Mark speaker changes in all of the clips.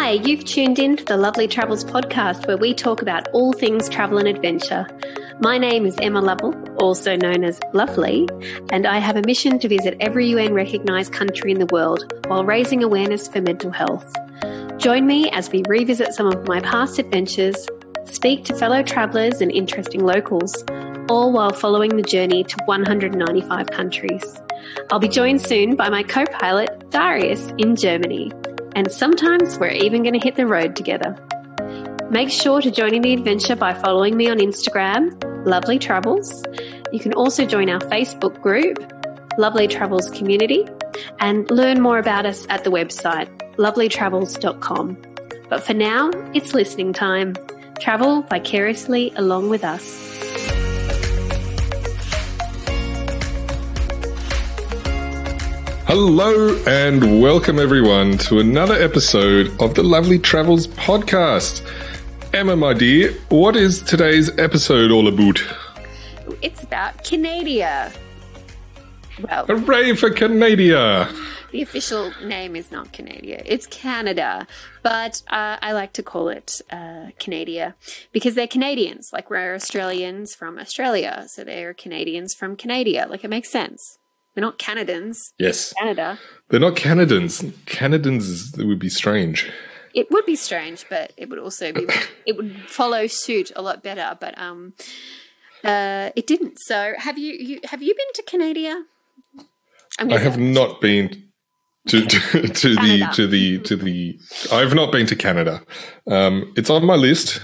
Speaker 1: Hi, you've tuned in to the Lovely Travels podcast where we talk about all things travel and adventure. My name is Emma Lovell, also known as Lovely, and I have a mission to visit every UN recognised country in the world while raising awareness for mental health. Join me as we revisit some of my past adventures, speak to fellow travellers and interesting locals, all while following the journey to 195 countries. I'll be joined soon by my co-pilot, Darius, in Germany. And sometimes we're even going to hit the road together. Make sure to join in the adventure by following me on Instagram, Lovely Travels. You can also join our Facebook group, Lovely Travels Community, and learn more about us at the website, lovelytravels.com. But for now, it's listening time. Travel vicariously along with us.
Speaker 2: Hello and welcome everyone to another episode of the Lovely Travels podcast. Emma, my dear, what is today's episode all about?
Speaker 1: It's about Canada. Well,
Speaker 2: hooray for Canada!
Speaker 1: The official name is not Canada, it's Canada, but I like to call it Canada because they're Canadians, like we're Australians from Australia, so they're Canadians from Canada, like it makes sense. They're not Canadians.
Speaker 2: Yes.
Speaker 1: Canada.
Speaker 2: They're not Canadians. Canadians would be strange.
Speaker 1: It would be strange, but it would also be, it would follow suit a lot better, but it didn't. So have you been to Canada?
Speaker 2: I have not been to the I've not been to Canada. It's on my list.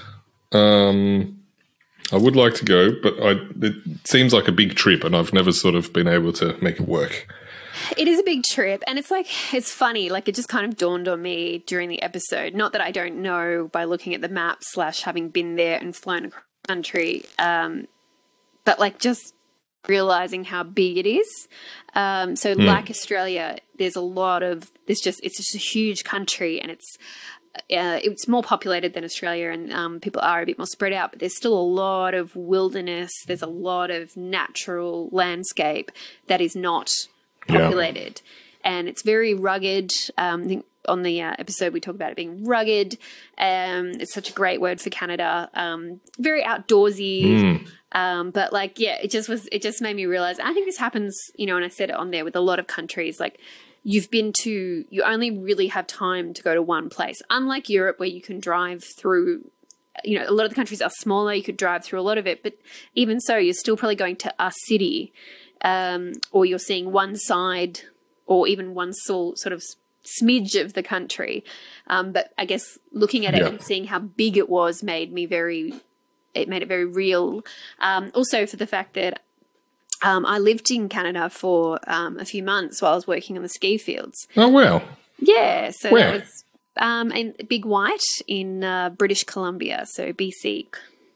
Speaker 2: I would like to go, but it seems like a big trip and I've never sort of been able to make it work.
Speaker 1: It is a big trip and it's funny, like it just kind of dawned on me during the episode. Not that I don't know by looking at the map / having been there and flown across the country, but like just realizing how big it is. Like Australia, it's just a huge country and it's more populated than Australia and people are a bit more spread out, but there's still a lot of wilderness. There's a lot of natural landscape that is not populated. Yeah. And it's very rugged. I think on the episode we talk about it being rugged. It's such a great word for Canada. Very outdoorsy. But like, yeah, it just made me realize, I think this happens, and I said it on there with a lot of countries, like, you only really have time to go to one place. Unlike Europe where you can drive through, a lot of the countries are smaller, you could drive through a lot of it, but even so, you're still probably going to a city, or you're seeing one side or even one sort of smidge of the country. But I guess looking at it and seeing how big it was made it very real. Also for the fact that I lived in Canada for a few months while I was working on the ski fields.
Speaker 2: Oh, wow.
Speaker 1: Yeah. So
Speaker 2: Where?
Speaker 1: That was in Big White in British Columbia, so BC.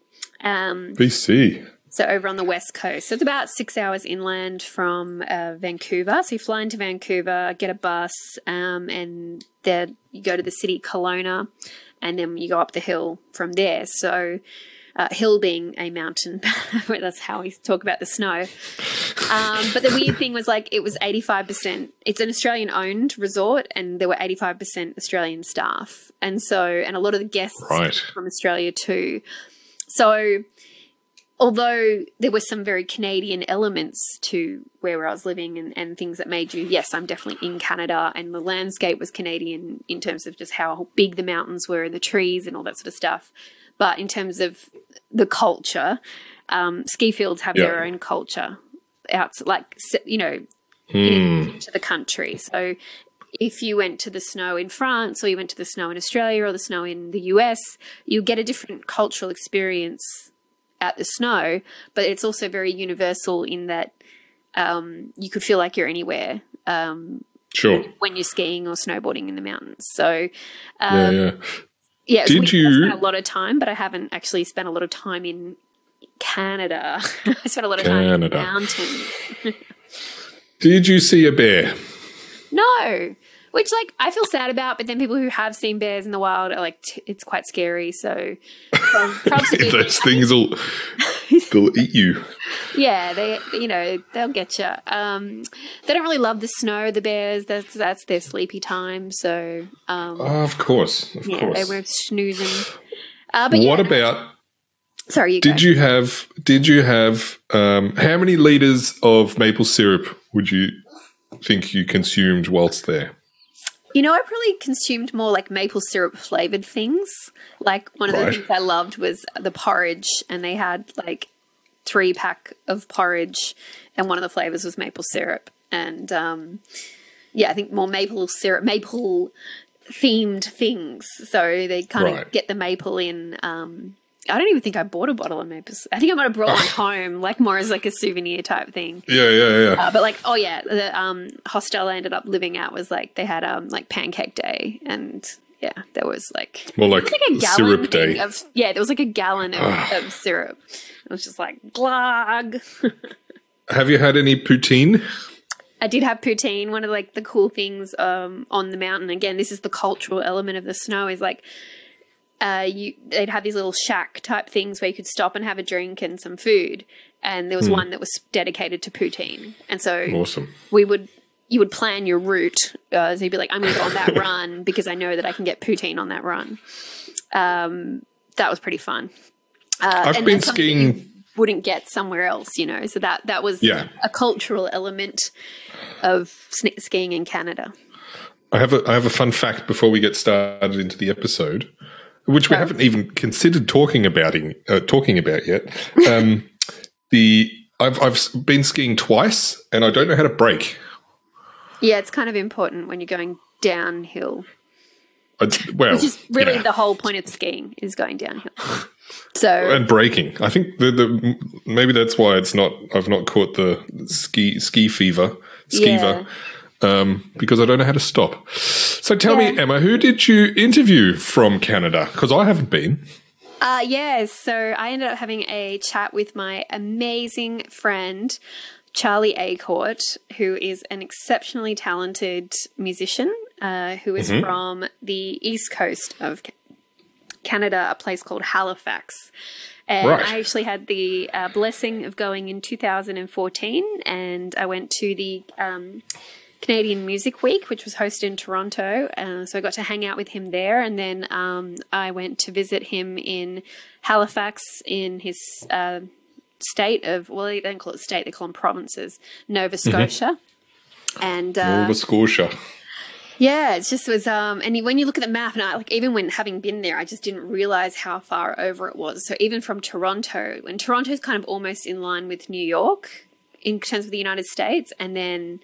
Speaker 2: BC.
Speaker 1: So over on the west coast. So it's about 6 hours inland from Vancouver. So you fly into Vancouver, get a bus, and then you go to the city Kelowna, and then you go up the hill from there. So hill being a mountain, that's how we talk about the snow. But the weird thing was, like, it was 85%. It's an Australian-owned resort, and there were 85% Australian staff, and a lot of the guests from Australia too. So, although there were some very Canadian elements to where I was living, and things that made you, yes, I'm definitely in Canada, and the landscape was Canadian in terms of just how big the mountains were and the trees and all that sort of stuff. But in terms of the culture, ski fields have their own culture to the country. So if you went to the snow in France, or you went to the snow in Australia, or the snow in the US, you get a different cultural experience at the snow, but it's also very universal in that you could feel like you're anywhere.
Speaker 2: Sure.
Speaker 1: When you're skiing or snowboarding in the mountains. So yeah, I spent a lot of time, but I haven't actually spent a lot of time in Canada. I spent a lot of time in the mountains.
Speaker 2: Did you see a bear?
Speaker 1: No, which, like, I feel sad about, but then people who have seen bears in the wild are like, it's quite scary. So props to
Speaker 2: those things all They'll eat you.
Speaker 1: Yeah, they'll get you. They don't really love the snow, the bears. That's their sleepy time. So,
Speaker 2: Of course.
Speaker 1: they were snoozing.
Speaker 2: What about?
Speaker 1: Sorry, you
Speaker 2: Did
Speaker 1: go.
Speaker 2: you have? How many liters of maple syrup would you think you consumed whilst there?
Speaker 1: I probably consumed more like maple syrup flavored things. Like one of the things I loved was the porridge, and they had like 3-pack of porridge, and one of the flavors was maple syrup. And I think more maple syrup, maple themed things. So they kind of get the maple in. I don't even think I bought a bottle of maple syrup. I think I might have brought one home, like more as like a souvenir type thing.
Speaker 2: Yeah.
Speaker 1: But like, the hostel I ended up living at was like they had like pancake day, and there was like
Speaker 2: more like
Speaker 1: a gallon
Speaker 2: syrup day.
Speaker 1: there was like a gallon of syrup. It was just like glug.
Speaker 2: Have you had any poutine?
Speaker 1: I did have poutine. One of like the cool things on the mountain. Again, this is the cultural element of the snow. Is like. They'd have these little shack type things where you could stop and have a drink and some food, and there was one that was dedicated to poutine. And so
Speaker 2: awesome.
Speaker 1: You would plan your route. So you'd be like, I'm going to go on that run because I know that I can get poutine on that run. That was pretty fun.
Speaker 2: I've been skiing.
Speaker 1: Wouldn't get somewhere else, So that was a cultural element of skiing in Canada.
Speaker 2: I have a fun fact before we get started into the episode, which we haven't even considered talking about yet. I've been skiing twice, and I don't know how to brake.
Speaker 1: Yeah, it's kind of important when you're going downhill.
Speaker 2: Which
Speaker 1: is really the whole point of skiing is going downhill. So
Speaker 2: and braking. I think maybe that's why I've not caught the ski fever. Because I don't know how to stop. So tell me, Emma, who did you interview from Canada? Because I haven't been.
Speaker 1: So I ended up having a chat with my amazing friend, Charlie Acourt, who is an exceptionally talented musician who is from the east coast of Canada, a place called Halifax. And I actually had the blessing of going in 2014, and I went to the Canadian Music Week, which was hosted in Toronto. So I got to hang out with him there. And then I went to visit him in Halifax in his state of, well, they don't call it state, they call them provinces, Nova Scotia. And
Speaker 2: Nova Scotia.
Speaker 1: Yeah, it just was, and when you look at the map, and even when having been there, I just didn't realize how far over it was. So even from Toronto, and Toronto's kind of almost in line with New York in terms of the United States, and then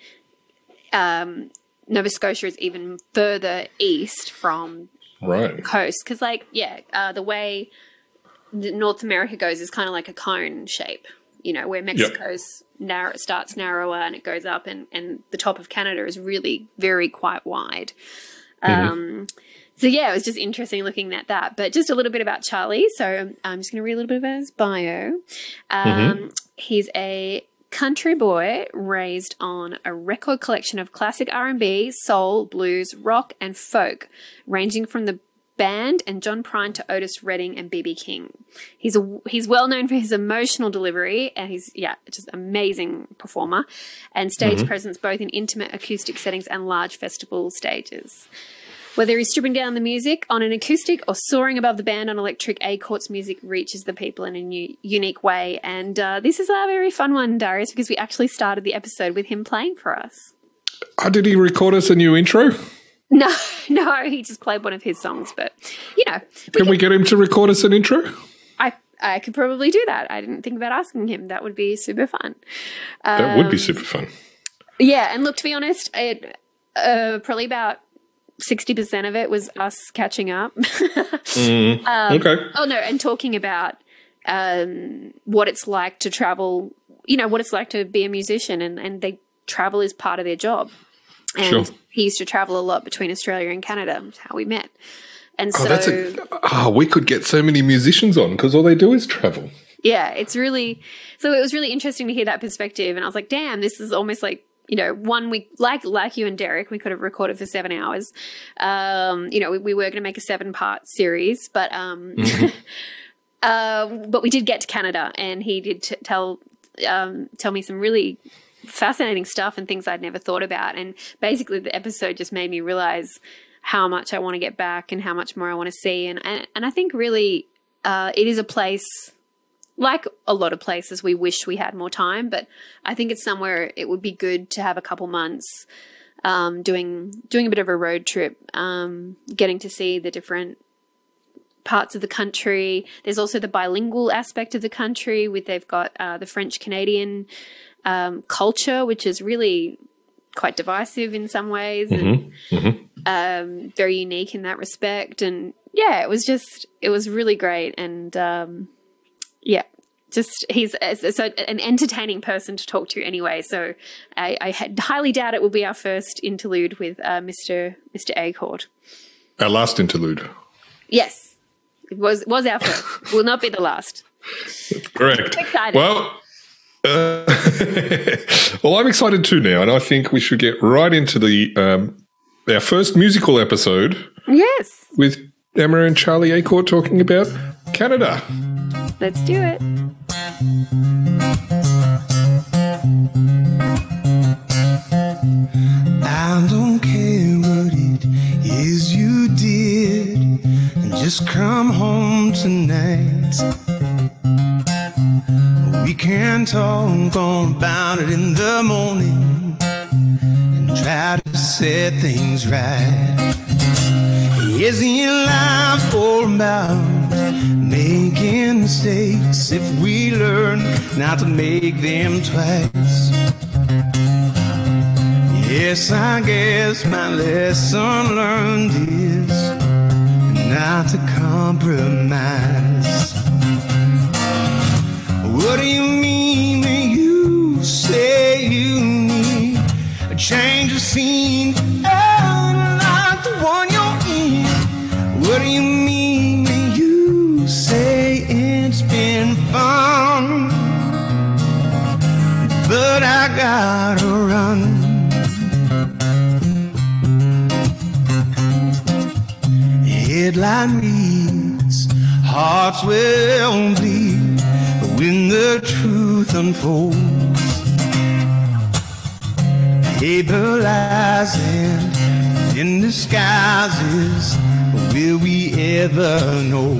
Speaker 1: Nova Scotia is even further east from the coast. Because, the way North America goes is kind of like a cone shape, where Mexico's starts narrower and it goes up, and the top of Canada is really very quite wide. So, it was just interesting looking at that. But just a little bit about Charlie. So I'm just going to read a little bit about his bio. He's a country boy raised on a record collection of classic R&B, soul, blues, rock, and folk, ranging from the Band and John Prine to Otis Redding and B.B. King. He's well known for his emotional delivery, and he's just amazing performer, and stage presence both in intimate acoustic settings and large festival stages. Whether he's stripping down the music on an acoustic or soaring above the band on electric, Acourt's music reaches the people in a unique way. And this is a very fun one, Darius, because we actually started the episode with him playing for us.
Speaker 2: Did he record us a new intro?
Speaker 1: No, he just played one of his songs, but,
Speaker 2: Can we get him to record us an intro?
Speaker 1: I could probably do that. I didn't think about asking him. That would be super fun.
Speaker 2: That would be super fun.
Speaker 1: Yeah, and look, to be honest, probably about 60% of it was us catching up.
Speaker 2: Okay.
Speaker 1: Oh, no, and talking about what it's like to travel, what it's like to be a musician, and travel is part of their job. And he used to travel a lot between Australia and Canada. That's how we met. And so
Speaker 2: we could get so many musicians on because all they do is travel.
Speaker 1: Yeah, it was really interesting to hear that perspective. And I was like, damn, this is almost like, one week, like you and Derek, we could have recorded for 7 hours. We were going to make a 7-part series, but But we did get to Canada, and he did tell me some really fascinating stuff and things I'd never thought about. And basically the episode just made me realize how much I want to get back and how much more I want to see. And I think really it is a place, like a lot of places, we wish we had more time, but I think it's somewhere it would be good to have a couple months doing a bit of a road trip, getting to see the different parts of the country. There's also the bilingual aspect of the country they've got the French-Canadian culture, which is really quite divisive in some ways, and very unique in that respect. And yeah, it was really great. And he's an entertaining person to talk to anyway. So I highly doubt it will be our first interlude with Mr. Acord.
Speaker 2: Our last interlude.
Speaker 1: Yes, it was our first. Will not be the last.
Speaker 2: Correct.
Speaker 1: I'm excited.
Speaker 2: Well, well, I'm excited too now, and I think we should get right into our first musical episode.
Speaker 1: Yes.
Speaker 2: With Emma and Charlie Acord talking about Canada.
Speaker 1: Let's do it.
Speaker 3: I don't care what it is you did, and just come home tonight. We can talk all about it in the morning and try to set things right. Isn't your life all about making mistakes if we learn not to make them twice? Yes, I guess my lesson learned is not to compromise. What do you mean when you say you need a change of scene? Not the one you're in. What do you mean when you say it's been fun? But I gotta run. Headline reads, hearts will bleed when the truth unfolds. Paper lies and in disguises, will we ever know?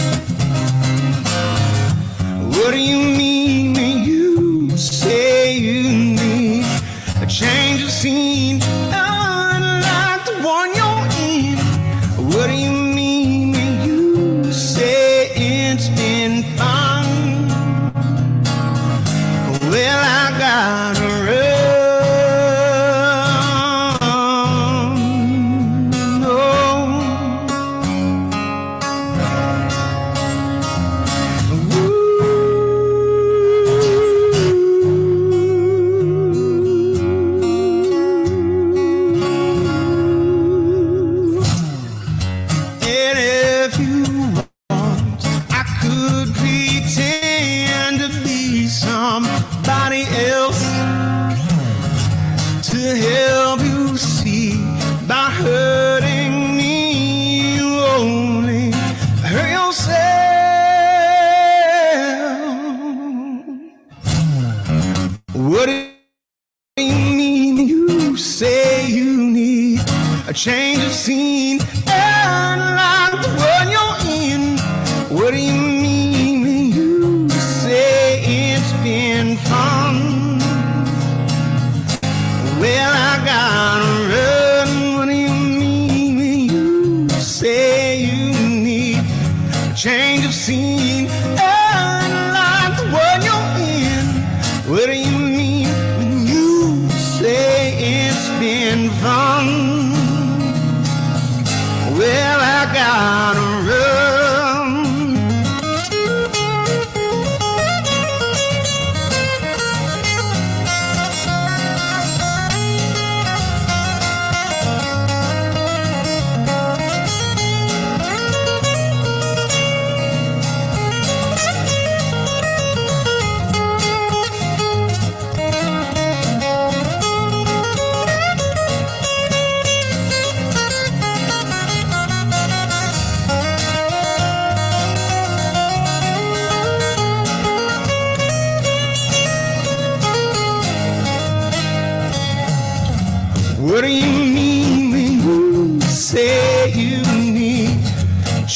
Speaker 3: What do you mean when you say you need a change of scene? Unlike the one you're in. What do you mean when you say it's been fun? Well, I gotta run. And if you want, I could pretend to be somebody else to help you see. By hurting me, you only hurt yourself. What do you mean you say you need a change of scene? Unlike the one you're in. What do you mean when you say it's been fun? Well, I gotta run. What do you mean when you say you need a change of scene? Unlike the one you're in. What do you mean when you say it's been fun? Well, I gotta run.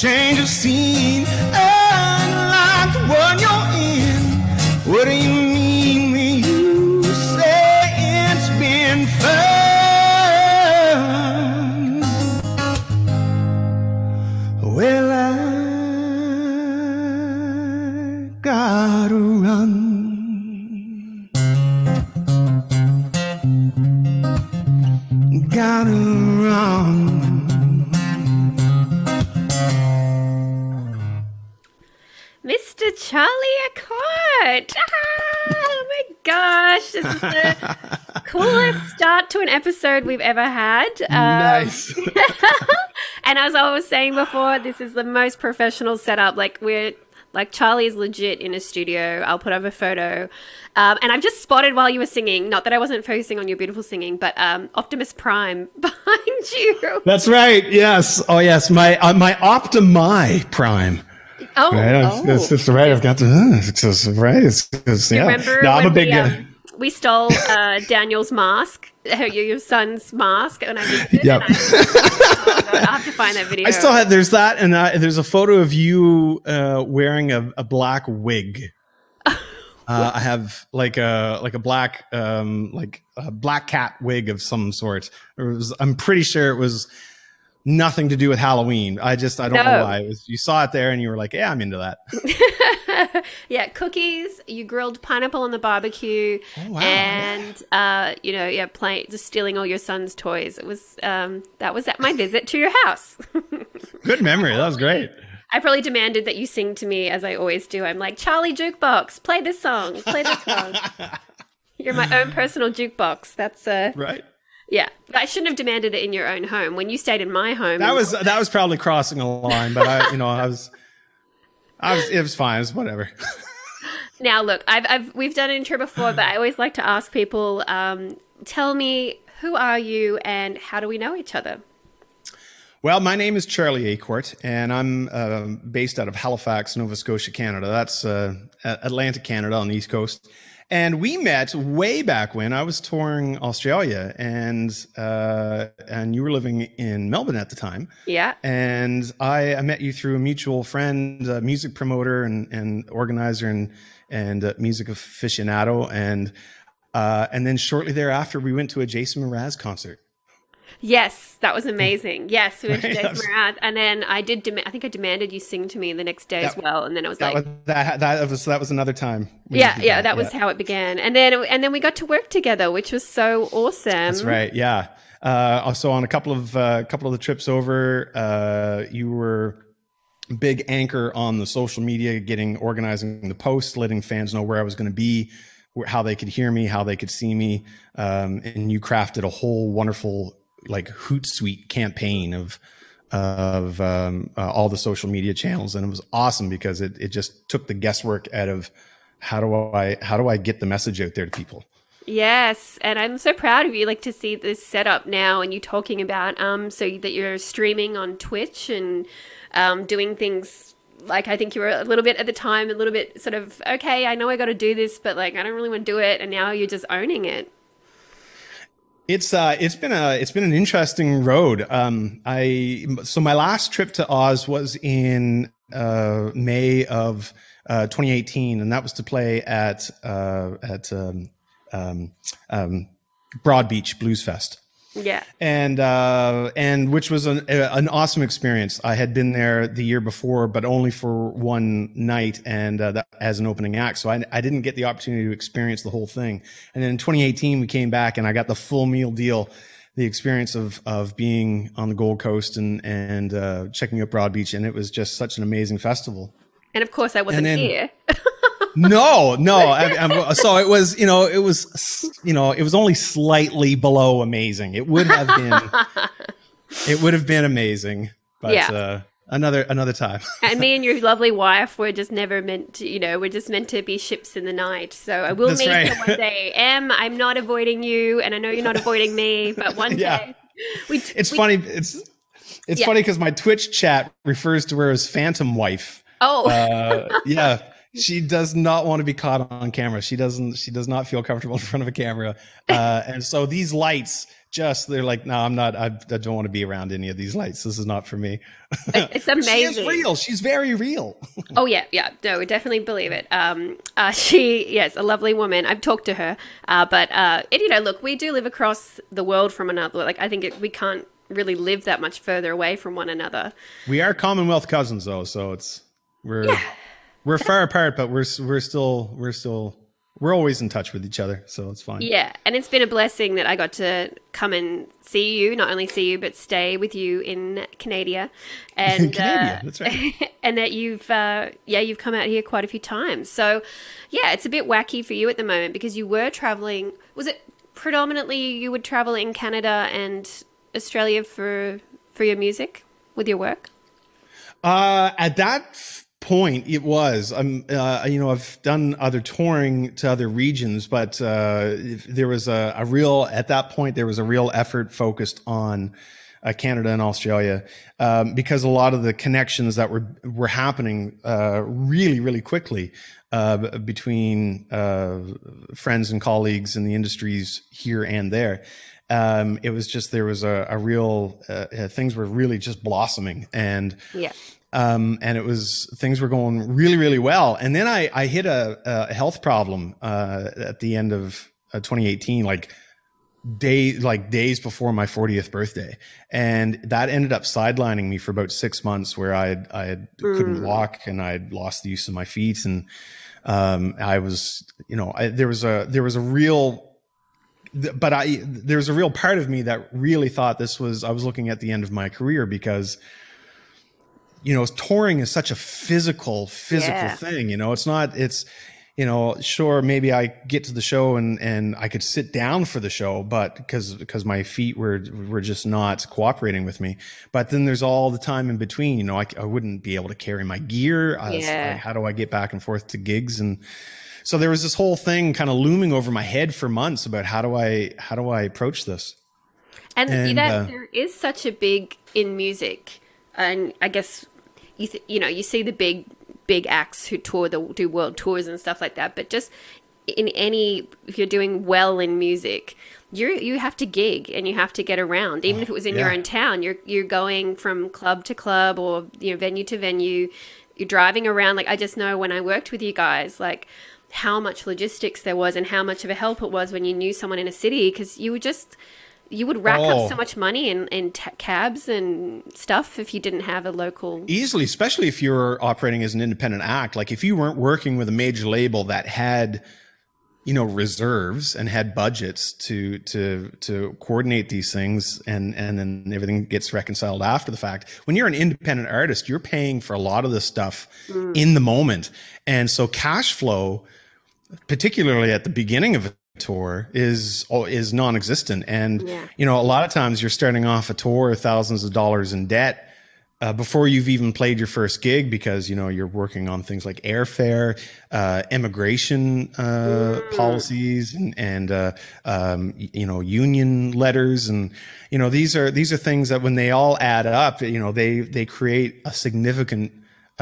Speaker 3: change of scene, unlike the one you're in. What do you mean when you say it's been fun? Well, I gotta run. Gotta run.
Speaker 1: Mr. Charlie Accord. Oh my gosh. This is the coolest start to an episode we've ever had.
Speaker 3: Nice.
Speaker 1: And as I was saying before, this is the most professional setup. Charlie is legit in a studio. I'll put up a photo. And I've just spotted while you were singing, not that I wasn't focusing on your beautiful singing, but Optimus Prime behind you.
Speaker 3: That's right. Yes. Oh, yes. My Optimi Prime.
Speaker 1: Oh,
Speaker 3: right. That's right. I've got the right. It's yeah.
Speaker 1: Remember
Speaker 3: no, I'm a
Speaker 1: when
Speaker 3: big.
Speaker 1: We stole Daniel's mask, your son's mask, and I just did.
Speaker 3: Yep.
Speaker 1: I'll have to find that video.
Speaker 3: I still have. There's that, and there's a photo of you wearing a black wig. I have like a black like a black cat wig of some sort. I'm pretty sure it was nothing to do with Halloween. I don't know why. You saw it there and you were like, yeah, I'm into that.
Speaker 1: Yeah, cookies. You grilled pineapple on the barbecue.
Speaker 3: Oh, wow.
Speaker 1: And just stealing all your son's toys. It was that was at my visit to your house.
Speaker 3: Good memory. That was great.
Speaker 1: I probably demanded that you sing to me, as I always do. I'm like, Charlie Jukebox, play this song. Play this song. You're my own personal jukebox. That's
Speaker 3: right.
Speaker 1: Yeah, but I shouldn't have demanded it in your own home. When you stayed in my home,
Speaker 3: that was probably crossing a line. But it was fine. It was whatever.
Speaker 1: Now, look, we've done an intro before, but I always like to ask people, tell me, who are you and how do we know each other?
Speaker 3: Well, my name is Charlie Acort, and I'm based out of Halifax, Nova Scotia, Canada. That's Atlantic Canada on the East Coast. And we met way back when I was touring Australia, and you were living in Melbourne at the time. Yeah. And I met you through a mutual friend, a music promoter and organizer and music aficionado. And then shortly thereafter, we went to a Jason Mraz concert.
Speaker 1: Yes, that was amazing. Yes, we went to Jason Mraz, and then I think I demanded you sing to me the next day as well. And then I was that
Speaker 3: was another time.
Speaker 1: That was how it began. And then we got to work together, which was so awesome.
Speaker 3: That's right. Yeah. So on a couple of the trips over, you were a big anchor on the social media, organizing the posts, letting fans know where I was going to be, how they could hear me, how they could see me, and you crafted a whole wonderful Hootsuite campaign of all the social media channels, and it was awesome because it just took the guesswork out of how do I get the message out there to people.
Speaker 1: Yes, and I'm so proud of you, to see this setup now, and you talking about so that you're streaming on Twitch and doing things. I think you were a little bit at the time, a little bit sort of, okay, I know I got to do this, but I don't really want to do it, and now you're just owning it.
Speaker 3: It's been an interesting road. So my last trip to Oz was in May of 2018, and that was to play at Broad Beach Blues Fest.
Speaker 1: Yeah,
Speaker 3: and which was an awesome experience. I had been there the year before, but only for one night, and that as an opening act. So I didn't get the opportunity to experience the whole thing. And then in 2018, we came back, and I got the full meal deal, the experience of being on the Gold Coast and checking out Broad Beach, and it was just such an amazing festival.
Speaker 1: And of course, I wasn't here.
Speaker 3: No. So it was, it was only slightly below amazing. It would have been amazing, but another time.
Speaker 1: And me and your lovely wife were just never meant to, we're just meant to be ships in the night. So I will meet her one day. I'm not avoiding you, and I know you're not avoiding me, but one day.
Speaker 3: It's funny. It's funny because my Twitch chat refers to her as Phantom Wife.
Speaker 1: Oh.
Speaker 3: Yeah. She does not want to be caught on camera. She does not feel comfortable in front of a camera. And so these lights they're like, no, I'm not, I don't want to be around any of these lights. This is not for me.
Speaker 1: It's amazing.
Speaker 3: She is real. She's very real.
Speaker 1: Oh yeah. No, we definitely believe it. Yes, a lovely woman. I've talked to her. And look, we do live across the world from another. Like, I think we can't really live that much further away from one another.
Speaker 3: We are Commonwealth cousins though. So we're far apart, but we're always in touch with each other, so it's fine.
Speaker 1: Yeah, and it's been a blessing that I got to come and see you, not only see you, but stay with you in Canada. And
Speaker 3: Canada, that's right.
Speaker 1: And that you've come out here quite a few times. So, yeah, it's a bit wacky for you at the moment because you were traveling. Was it predominantly you would travel in Canada and Australia for your music with your work?
Speaker 3: At that point it was I've done other touring to other regions, but there was a real effort focused on Canada and Australia, because a lot of the connections that were happening really, really quickly between friends and colleagues in the industries here and there. It was just, there was a real things were really just blossoming, and it was, things were going really, really well. And then I hit a health problem at the end of 2018, days before my 40th birthday, and that ended up sidelining me for about 6 months, where I couldn't walk, and I'd lost the use of my feet, and I was, there was a real part of me that really thought I was looking at the end of my career, because touring is such a physical thing. Sure, maybe I get to the show and I could sit down for the show, but because my feet were just not cooperating with me. But then there's all the time in between, I wouldn't be able to carry my gear. How do I get back and forth to gigs? And so there was this whole thing kind of looming over my head for months about how do I approach this?
Speaker 1: And there is such a big in music, and I guess you see the big acts who do world tours and stuff like that, but just if you're doing well in music, you have to gig and you have to get around. Even if it was in your own town, you're going from club to club, or venue to venue. You're driving around. Like, I just know when I worked with you guys, like, how much logistics there was and how much of a help it was when you knew someone in a city, because you would rack up so much money in cabs and stuff if you didn't have a local. Easily,
Speaker 3: especially if you were operating as an independent act. Like, if you weren't working with a major label that had, reserves and had budgets to coordinate these things, and then everything gets reconciled after the fact. When you're an independent artist, you're paying for a lot of this stuff in the moment. And so cash flow, particularly at the beginning of a tour, is non-existent. And a lot of times you're starting off a tour thousands of dollars in debt before you've even played your first gig, because you're working on things like airfare, immigration policies, and union letters, and these are things that, when they all add up, they create a significant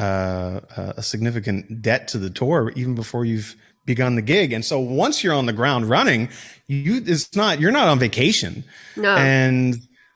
Speaker 3: debt to the tour even before you've begun the gig. And so once you're on the ground running, you're not on vacation.
Speaker 1: No.
Speaker 3: And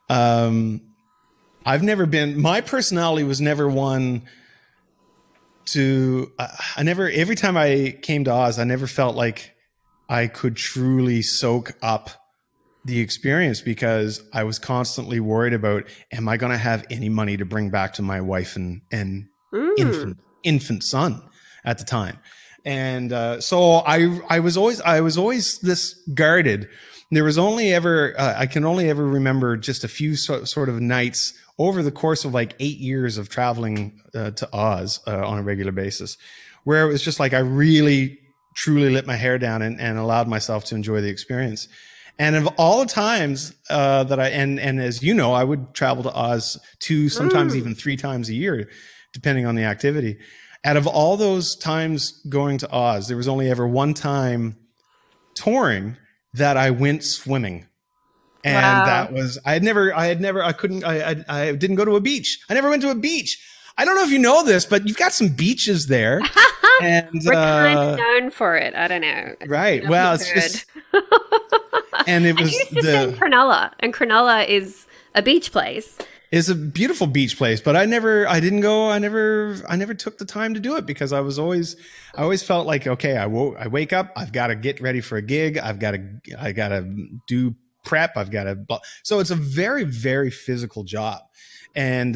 Speaker 3: my personality was never one to, every time I came to Oz, I never felt like I could truly soak up the experience, because I was constantly worried about, am I going to have any money to bring back to my wife and infant son at the time. And so I was always this guarded. There was only ever I can only ever remember just a few sort of nights over the course of 8 years of traveling to Oz on a regular basis, where it was just like I really truly let my hair down and allowed myself to enjoy the experience. And of all the times that and as you know, I would travel to Oz 2, sometimes even 3 times a year, depending on the activity. Out of all those times going to Oz, there was only ever one time touring that I went swimming. And that was, I didn't go to a beach. I never went to a beach. I don't know if you know this, but you've got some beaches there. And
Speaker 1: We're kind of known for it. I don't know.
Speaker 3: Right. Well, it's just, and it was
Speaker 1: in Cronulla, and Cronulla is a beach place.
Speaker 3: Is a beautiful beach place, but I never took the time to do it because I always felt like, okay, I wake up, I've got to get ready for a gig. I got to do prep. So it's a very, very physical job. And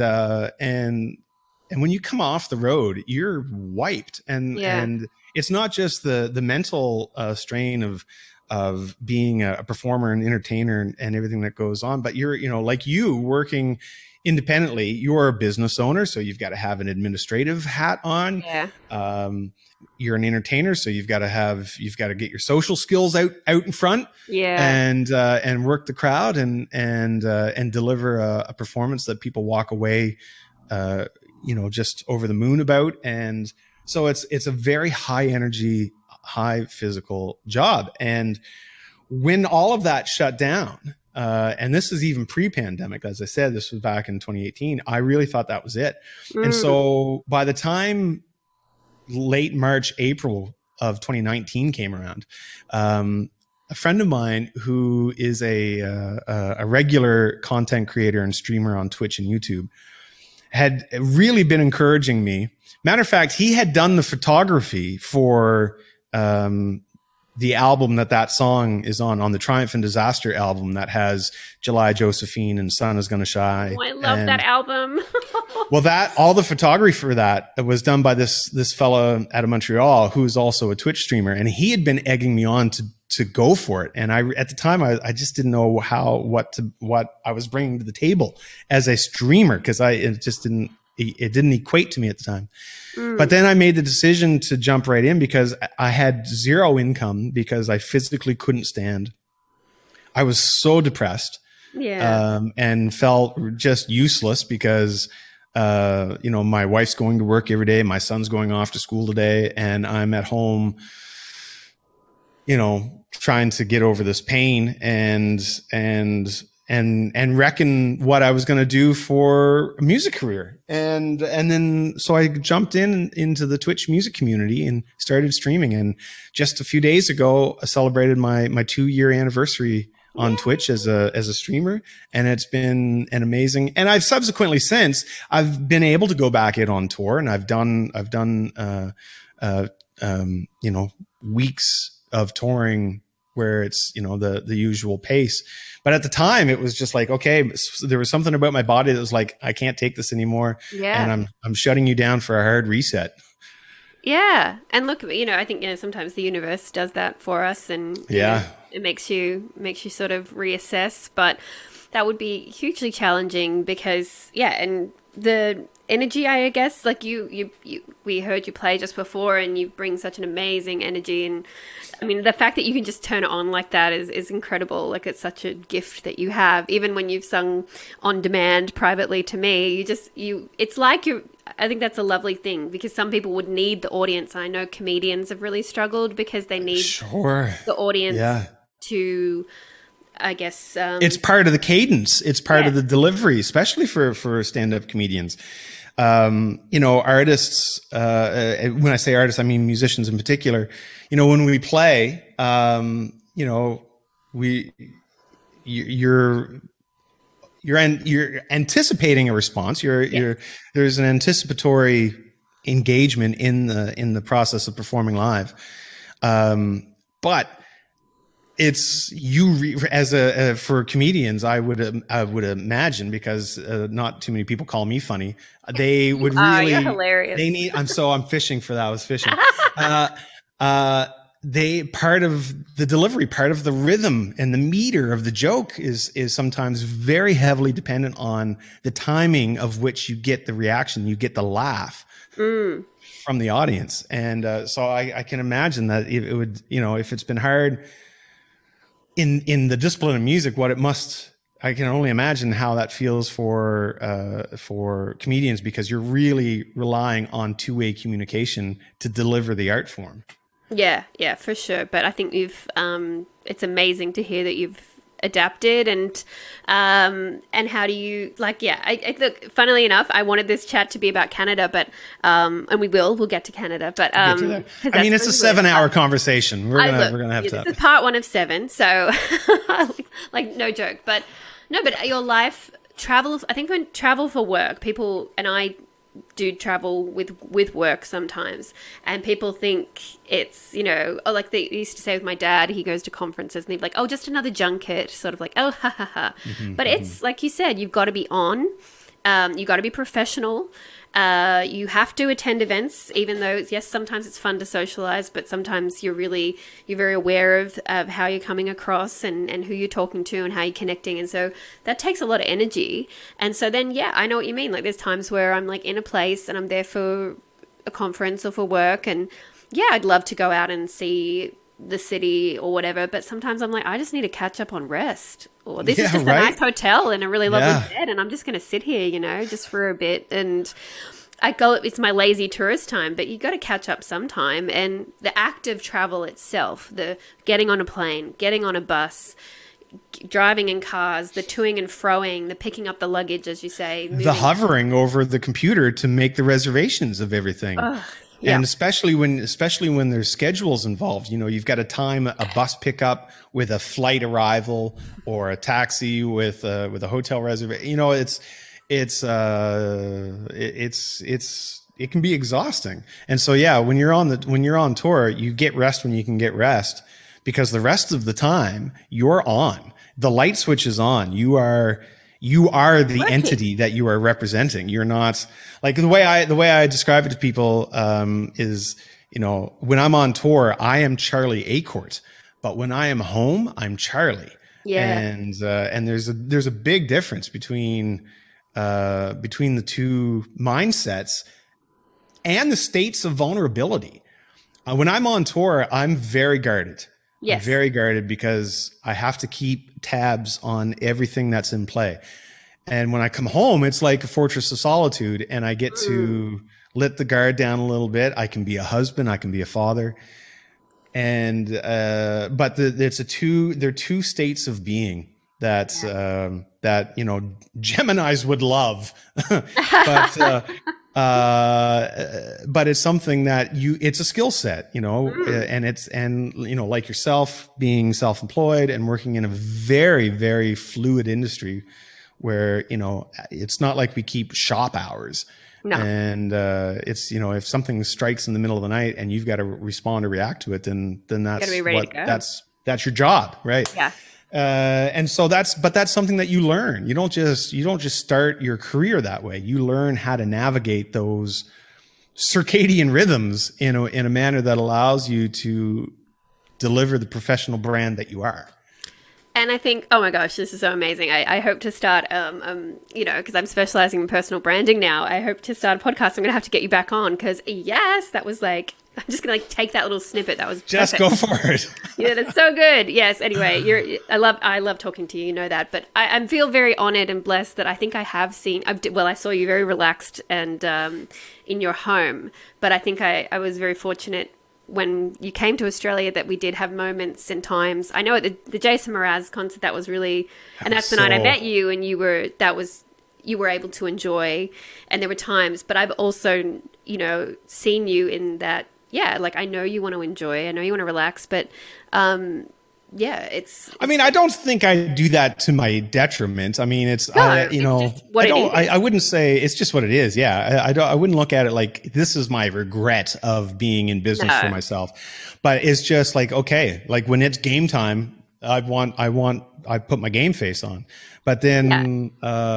Speaker 3: when you come off the road, you're wiped. And it's not just the mental strain of being a performer and entertainer and everything that goes on, but you're, like you working independently, you're a business owner, so you've got to have an administrative hat on. You're an entertainer, so you've got to get your social skills out in front. And work the crowd and deliver a performance that people walk away just over the moon about. And so it's a very high energy, high physical job. And when all of that shut down, and this is even pre-pandemic, as I said, this was back in 2018, I really thought that was it. And so by the time late March, April of 2019 came around, a friend of mine who is a regular content creator and streamer on Twitch and YouTube had really been encouraging me. Matter of fact, he had done the photography for the album that song is on the Triumph and Disaster album that has July Josephine and Sun Is Gonna Shine.
Speaker 1: Oh, I love that album.
Speaker 3: Well, all the photography for that was done by this fella out of Montreal who is also a Twitch streamer, and he had been egging me on to go for it. And at the time I just didn't know what I was bringing to the table as a streamer, because it didn't equate to me at the time. But then I made the decision to jump right in because I had zero income because I physically couldn't stand. I was so depressed, and felt just useless because, my wife's going to work every day. My son's going off to school today, and I'm at home, trying to get over this pain and reckon what I was going to do for a music career. And then, so I jumped into the Twitch music community and started streaming. And just a few days ago, I celebrated my 2-year anniversary on Twitch as a streamer. And it's been an amazing, and I've subsequently since I've been able to go back in on tour, and I've done weeks of touring where it's, the usual pace. But at the time it was just like, okay, there was something about my body that was like, I can't take this anymore. And I'm shutting you down for a hard reset.
Speaker 1: Yeah. And look, I think, sometimes the universe does that for us, and it makes you sort of reassess, but that would be hugely challenging because, and the energy, I guess, like we heard you play just before, and you bring such an amazing energy. And I mean, the fact that you can just turn it on like that is incredible. Like, it's such a gift that you have. Even when you've sung on demand privately to me, it's like I think that's a lovely thing, because some people would need the audience. I know comedians have really struggled because they need the audience to, I guess,
Speaker 3: it's part of the cadence. It's part of the delivery, especially for stand-up comedians. Artists, when I say artists, I mean musicians in particular, when we play, you're anticipating a response. There's an anticipatory engagement in the process of performing live. But it's for comedians, I would imagine, because not too many people call me funny. They would really,
Speaker 1: you're hilarious.
Speaker 3: I'm fishing for that. I was fishing. Part of the delivery, part of the rhythm and the meter of the joke is sometimes very heavily dependent on the timing of which you get the reaction, you get the laugh from the audience. And so I can imagine that it would, if it's been hard in the discipline of music, I can only imagine how that feels for comedians, because you're really relying on two-way communication to deliver the art form.
Speaker 1: Yeah, for sure. But I think it's amazing to hear that you've adapted, and how do you I look, funnily enough, I wanted this chat to be about Canada, but and we'll get to Canada, but
Speaker 3: I mean, it's a 7-hour conversation. We're gonna have to.
Speaker 1: This is part 1 of 7, so like no joke, but your life travel. I think when travel for work, people, and I do travel with work sometimes, and people think it's, like they used to say with my dad, he goes to conferences and they'd be like, oh, just another junket, sort of like, oh, ha ha ha. But it's like you said, you've got to be on, you got to be professional. You have to attend events, even though, yes, sometimes it's fun to socialize, but sometimes you're very aware of how you're coming across and who you're talking to and how you're connecting. And so that takes a lot of energy. And so then, yeah, I know what you mean. Like, there's times where I'm like in a place and I'm there for a conference or for work. And yeah, I'd love to go out and see the city or whatever, but sometimes I'm like, I just need to catch up on rest, or this is just a nice hotel in a really lovely bed, and I'm just going to sit here, just for a bit. And it's my lazy tourist time, but you got to catch up sometime. And the act of travel itself, the getting on a plane, getting on a bus, driving in cars, the toing and froing, the picking up the luggage, as you say,
Speaker 3: the hovering over the computer to make the reservations of everything. Yeah. And especially when there's schedules involved, you've got to time a bus pickup with a flight arrival, or a taxi with a hotel reservation. It can be exhausting. And so, yeah, when you're on tour, you get rest when you can get rest, because the rest of the time you're on. The light switch is on. You are the entity that you are representing. You're not, like, the way I describe it to people is, when I'm on tour, I am Charlie Acourt, but when I am home, I'm Charlie. Yeah. And there's a big difference between the two mindsets and the states of vulnerability. When I'm on tour, I'm very guarded. Yes. I'm very guarded because I have to keep tabs on everything that's in play. And when I come home, it's like a fortress of solitude, and I get to let the guard down a little bit. I can be a husband, I can be a father. And but they're two states of being that Geminis would love. But it's something that it's a skill set, and like yourself, being self-employed and working in a very, very fluid industry where, it's not like we keep shop hours. No. And it's, if something strikes in the middle of the night and you've got to respond or react to it, then that's your job, right? Yeah. And so that's something that you learn. You don't just start your career that way. You learn how to navigate those circadian rhythms in a manner that allows you to deliver the professional brand that you are.
Speaker 1: And I think, oh my gosh, this is so amazing. I hope to start, because I'm specializing in personal branding now. I hope to start a podcast. I'm going to have to get you back on, because yes, that was like, I'm just going to take that little snippet. That was
Speaker 3: just perfect. Go for it.
Speaker 1: Yeah, that's so good. Yes. Anyway, I love talking to you. You know that, but I feel very honored and blessed that I think I have seen. I saw you very relaxed and in your home, but I think I was very fortunate when you came to Australia that we did have moments and times. I know at the Jason Mraz concert, that was really, and that's the night I met you, and you were able to enjoy, and there were times, but I've also, seen you in that. Yeah, like, I know you want to enjoy, I know you want to relax, but it's I don't think I do that to my detriment. I mean, it's I wouldn't say it's just what it is. Yeah, I wouldn't look at it like this is my regret of being in business for myself, but it's just like, okay, like when it's game time, I put my game face on. But then,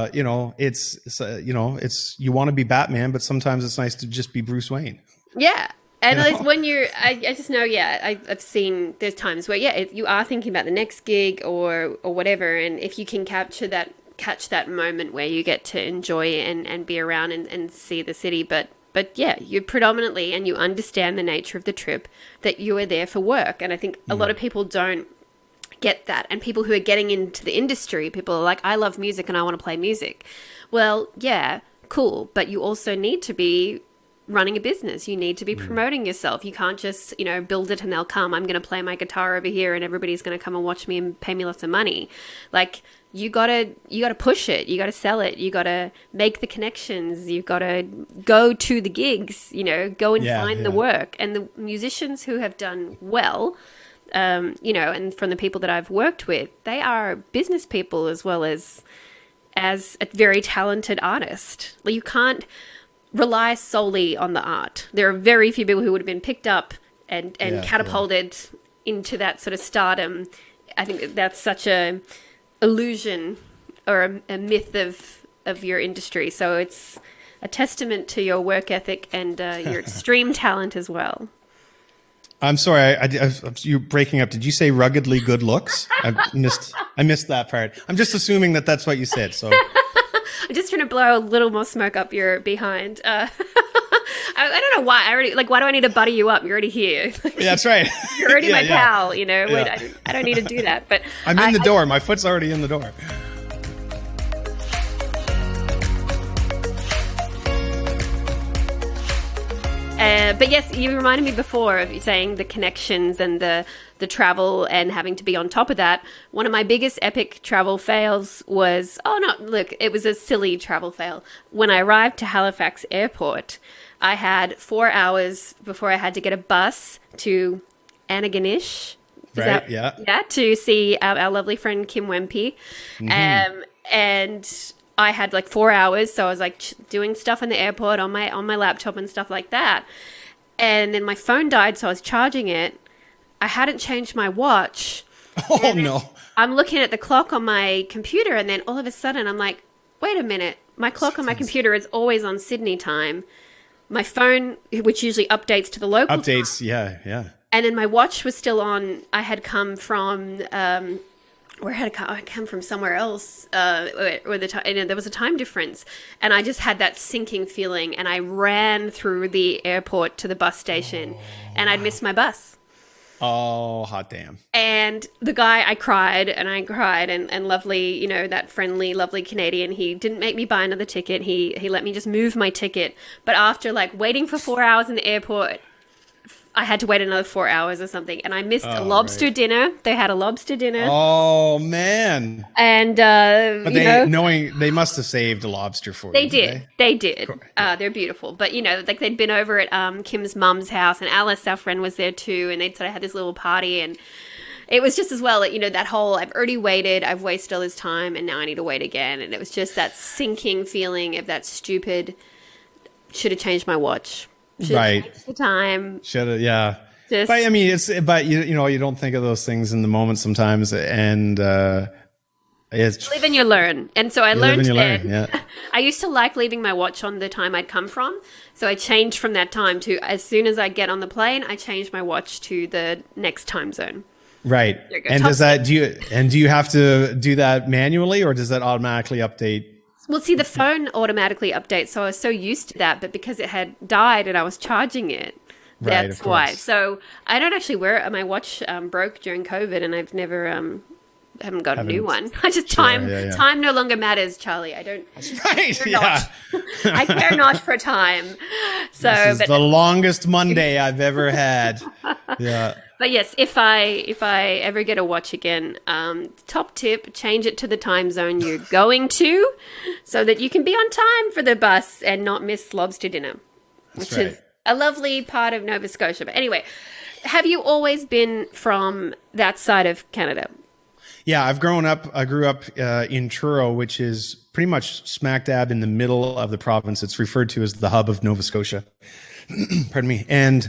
Speaker 1: it's you want to be Batman, but sometimes it's nice to just be Bruce Wayne. Yeah. And like when I just know, I've seen there's times where, you are thinking about the next gig or whatever. And if you can catch that moment where you get to enjoy and be around and see the city. But you're predominantly, and you understand the nature of the trip, that you are there for work. And I think a lot of people don't get that. And people who are getting into the industry, people are like, I love music and I want to play music. Well, yeah, cool. But you also need to be running a business. You need to be promoting yourself. You can't just, build it and they'll come. I'm going to play my guitar over here and everybody's going to come and watch me and pay me lots of money. Like, you gotta push it. You gotta sell it. You gotta make the connections. You gotta go to the gigs. Go and find the work. And the musicians who have done well, and from the people that I've worked with, they are business people as well as a very talented artist. Like, you can't rely solely on the art. There are very few people who would have been picked up and catapulted into that sort of stardom. I think that's such a illusion or a myth of your industry. So it's a testament to your work ethic and your extreme talent as well.
Speaker 4: I'm sorry, you're breaking up. Did you say ruggedly good looks? I missed that part. I'm just assuming that that's what you said. So
Speaker 1: I'm just trying to blow a little more smoke up your behind. I don't know why. Why do I need to butter you up? You're already here.
Speaker 4: Yeah, that's right.
Speaker 1: You're already my pal, I don't need to do that. But
Speaker 4: I'm in the door. My foot's already in the door.
Speaker 1: But yes, you reminded me before of saying the connections and the travel and having to be on top of that. One of my biggest epic travel fails was, it was a silly travel fail. When I arrived to Halifax Airport, I had 4 hours before I had to get a bus to Antigonish. To see our lovely friend Kim Wempe. Mm-hmm. And I had 4 hours, so I was doing stuff in the airport on my laptop and stuff like that. And then my phone died, so I was charging it. I hadn't changed my watch.
Speaker 4: Oh no!
Speaker 1: I'm looking at the clock on my computer, and then all of a sudden I'm like, "Wait a minute! My clock on my computer is always on Sydney time. My phone, which usually updates to the local time,
Speaker 4: yeah.
Speaker 1: And then my watch was still on. I had come from where had I come from? Somewhere else. Where there was a time difference, and I just had that sinking feeling. And I ran through the airport to the bus station, and I'd missed my bus.
Speaker 4: Oh, hot damn!
Speaker 1: And the guy, I cried, and lovely, that friendly, lovely Canadian. He didn't make me buy another ticket. He let me just move my ticket. But after waiting for 4 hours in the airport, I had to wait another 4 hours or something, and I missed a lobster dinner. They had a lobster dinner.
Speaker 4: Oh man!
Speaker 1: And
Speaker 4: but they must have saved a lobster for
Speaker 1: you. They did.
Speaker 4: Cool.
Speaker 1: They're beautiful. But they'd been over at Kim's mum's house, and Alice, our friend, was there too, and they'd sort of had this little party, and it was just as well. That whole I've already waited, I've wasted all this time, and now I need to wait again, and it was just that sinking feeling of that stupid. Should have changed my watch. Changed the time.
Speaker 4: Should have, yeah. But I mean, you don't think of those things in the moment sometimes, and it's
Speaker 1: live and you learn. And so I learned that I used to like leaving my watch on the time I'd come from, so I changed from that time to as soon as I get on the plane, I changed my watch to the next time zone.
Speaker 4: Right. And do you have to do that manually, or does that automatically update?
Speaker 1: Well, see, the phone automatically updates, so I was so used to that, but because it had died and I was charging it, that's why. So I don't actually wear it. My watch broke during COVID, and I've never haven't got a new one. I just time no longer matters, Charlie. I don't.
Speaker 4: That's right.
Speaker 1: I care not for time. So
Speaker 4: this is the longest Monday I've ever had. Yeah.
Speaker 1: But yes, if I ever get a watch again, top tip, change it to the time zone you're going to, so that you can be on time for the bus and not miss lobster dinner, which is a lovely part of Nova Scotia. But anyway, have you always been from that side of Canada?
Speaker 4: Yeah, I grew up in Truro, which is pretty much smack dab in the middle of the province. It's referred to as the hub of Nova Scotia. Pardon me. And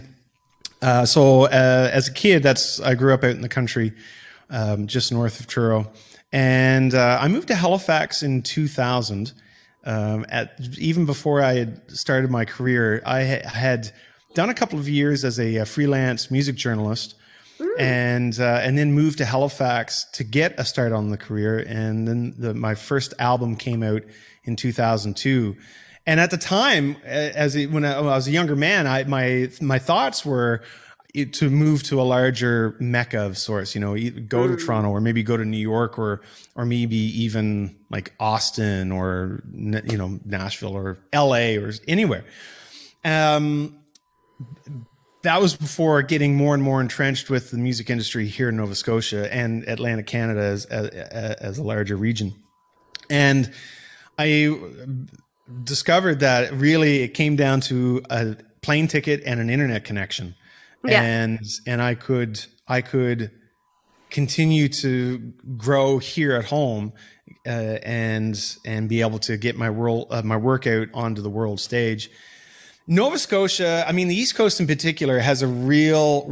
Speaker 4: so as a kid, I grew up out in the country, just north of Truro, and I moved to Halifax in 2000. Even before I had started my career, I had done a couple of years as a freelance music journalist, and then moved to Halifax to get a start on the career. And then my first album came out in 2002. And at the time, when I was a younger man, my thoughts were to move to a larger mecca of sorts, go to Toronto, or maybe go to New York, or maybe even like Austin, or Nashville, or LA, or anywhere. That was before getting more and more entrenched with the music industry here in Nova Scotia and Atlantic Canada as a larger region. And I discovered that really it came down to a plane ticket and an internet connection.
Speaker 1: Yeah.
Speaker 4: And I could continue to grow here at home and be able to get my work out onto the world stage. Nova Scotia, I mean, the East Coast in particular, has a real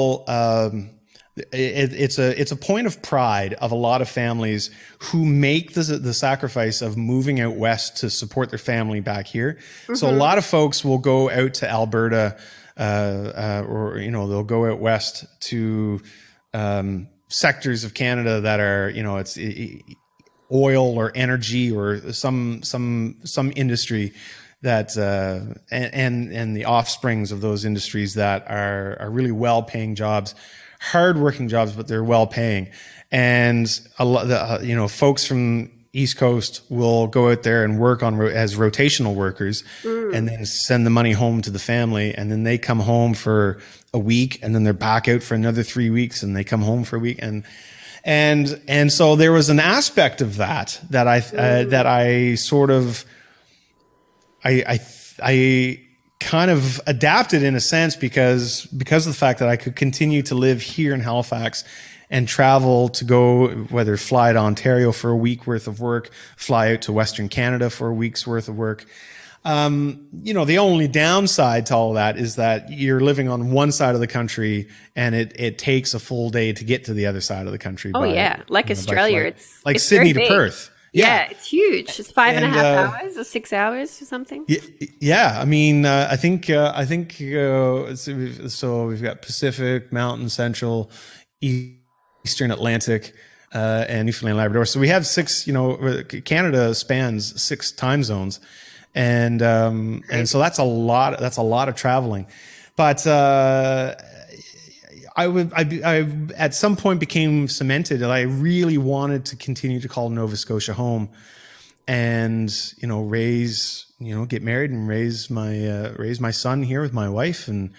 Speaker 4: it's a point of pride of a lot of families who make the sacrifice of moving out west to support their family back here. Mm-hmm. So a lot of folks will go out to Alberta, or they'll go out west to sectors of Canada that are it's oil or energy or some industry that and the offsprings of those industries that are really well-paying jobs, hard-working jobs, but they're well-paying. And a lot, folks from East Coast will go out there and work as rotational workers, and then send the money home to the family, and then they come home for a week, and then they're back out for another 3 weeks, and they come home for a week, and so there was an aspect of that I sort of. I kind of adapted in a sense because of the fact that I could continue to live here in Halifax and travel to go, whether fly to Ontario for a week worth of work, fly out to Western Canada for a week's worth of work. The only downside to all that is that you're living on one side of the country and it takes a full day to get to the other side of the country.
Speaker 1: Like Australia, it's
Speaker 4: like
Speaker 1: it's
Speaker 4: Sydney to Perth.
Speaker 1: Yeah, it's huge. It's 5.5 hours or 6 hours or something.
Speaker 4: Yeah. I mean, I think so we've got Pacific, Mountain, Central, Eastern Atlantic, and Newfoundland and Labrador. So we have 6, Canada spans 6 time zones. And so that's a lot of traveling. But, I at some point became cemented that I really wanted to continue to call Nova Scotia home, and get married and raise my son here with my wife, and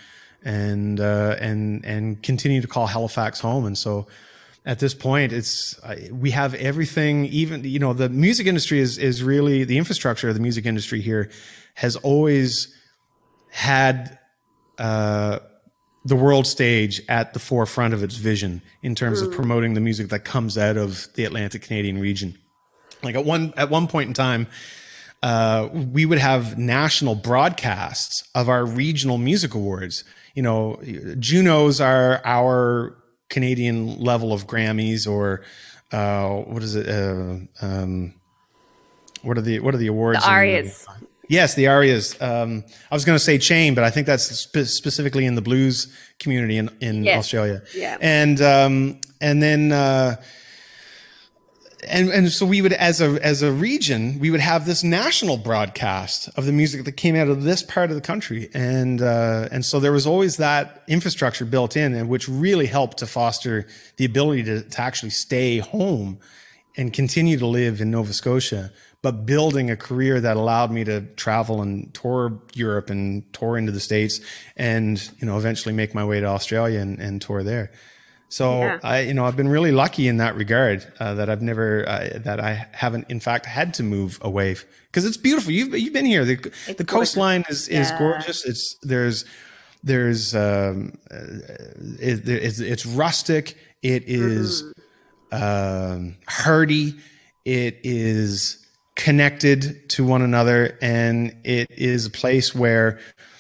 Speaker 4: continue to call Halifax home. And so at this point, we have everything. Even the music industry is really the infrastructure of the music industry here has always had the world stage at the forefront of its vision in terms of promoting the music that comes out of the Atlantic Canadian region. Like at one point in time, we would have national broadcasts of our regional music awards. Junos are our Canadian level of Grammys, or what is it? What are the awards?
Speaker 1: The ARIAs.
Speaker 4: Yes, the ARIAs. I was going to say chain, but I think that's specifically in the blues community in Australia.
Speaker 1: Yeah.
Speaker 4: And then so we would, as a region, we would have this national broadcast of the music that came out of this part of the country, and so there was always that infrastructure built in, and which really helped to foster the ability to actually stay home and continue to live in Nova Scotia, but building a career that allowed me to travel and tour Europe and tour into the States, and eventually make my way to Australia and tour there. So yeah. I've been really lucky in that regard, that I haven't in fact had to move away, because it's beautiful. You've been here. The coastline is gorgeous. It's rustic. It is hardy. It is connected to one another, and it is a place where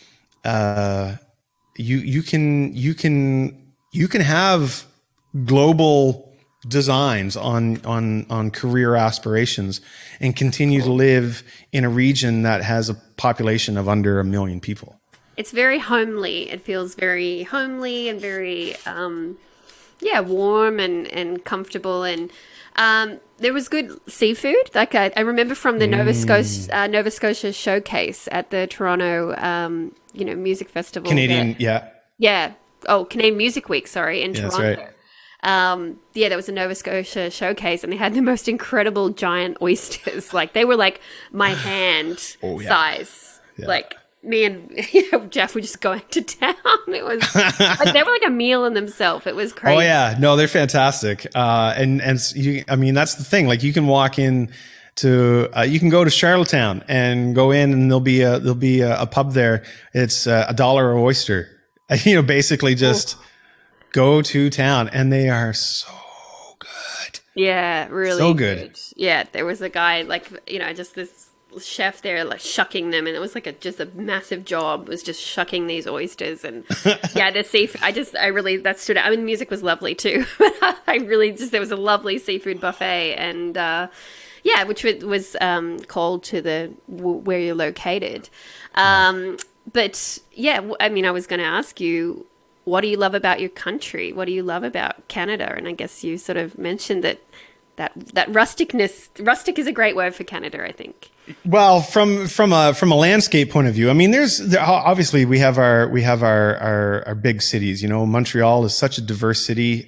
Speaker 4: you can have global designs on career aspirations and continue to live in a region that has a population of under 1 million people.
Speaker 1: It's very homely. It feels very homely and very warm and comfortable, and there was good seafood. Like I remember from the Nova Scotia showcase at the Toronto music festival.
Speaker 4: Canadian
Speaker 1: Music Week, in Toronto.
Speaker 4: That's right.
Speaker 1: There was a Nova Scotia showcase, and they had the most incredible giant oysters. Like they were like my hand size. Yeah. Like me and Jeff were just going to town. It was like they were like a meal in themselves. It was crazy.
Speaker 4: Oh yeah, no, they're fantastic. I mean, that's the thing. Like you can walk in to, you can go to Charlottetown and go in, and there'll be a pub there. It's $1 an oyster. Basically just go to town, and they are so good.
Speaker 1: Yeah, really
Speaker 4: so good.
Speaker 1: Yeah, there was a guy just this chef there like shucking them, and it was like just a massive job, was just shucking these oysters. And yeah, the seafood, I really that stood out. I mean, the music was lovely too, but there was a lovely seafood buffet, and which was called to the where you're located. But yeah, I mean, I was going to ask you, what do you love about your country? What do you love about Canada? And I guess you sort of mentioned that rusticness. Rustic is a great word for Canada, I think.
Speaker 4: Well, from a landscape point of view, I mean, obviously we have our big cities. Montreal is such a diverse city.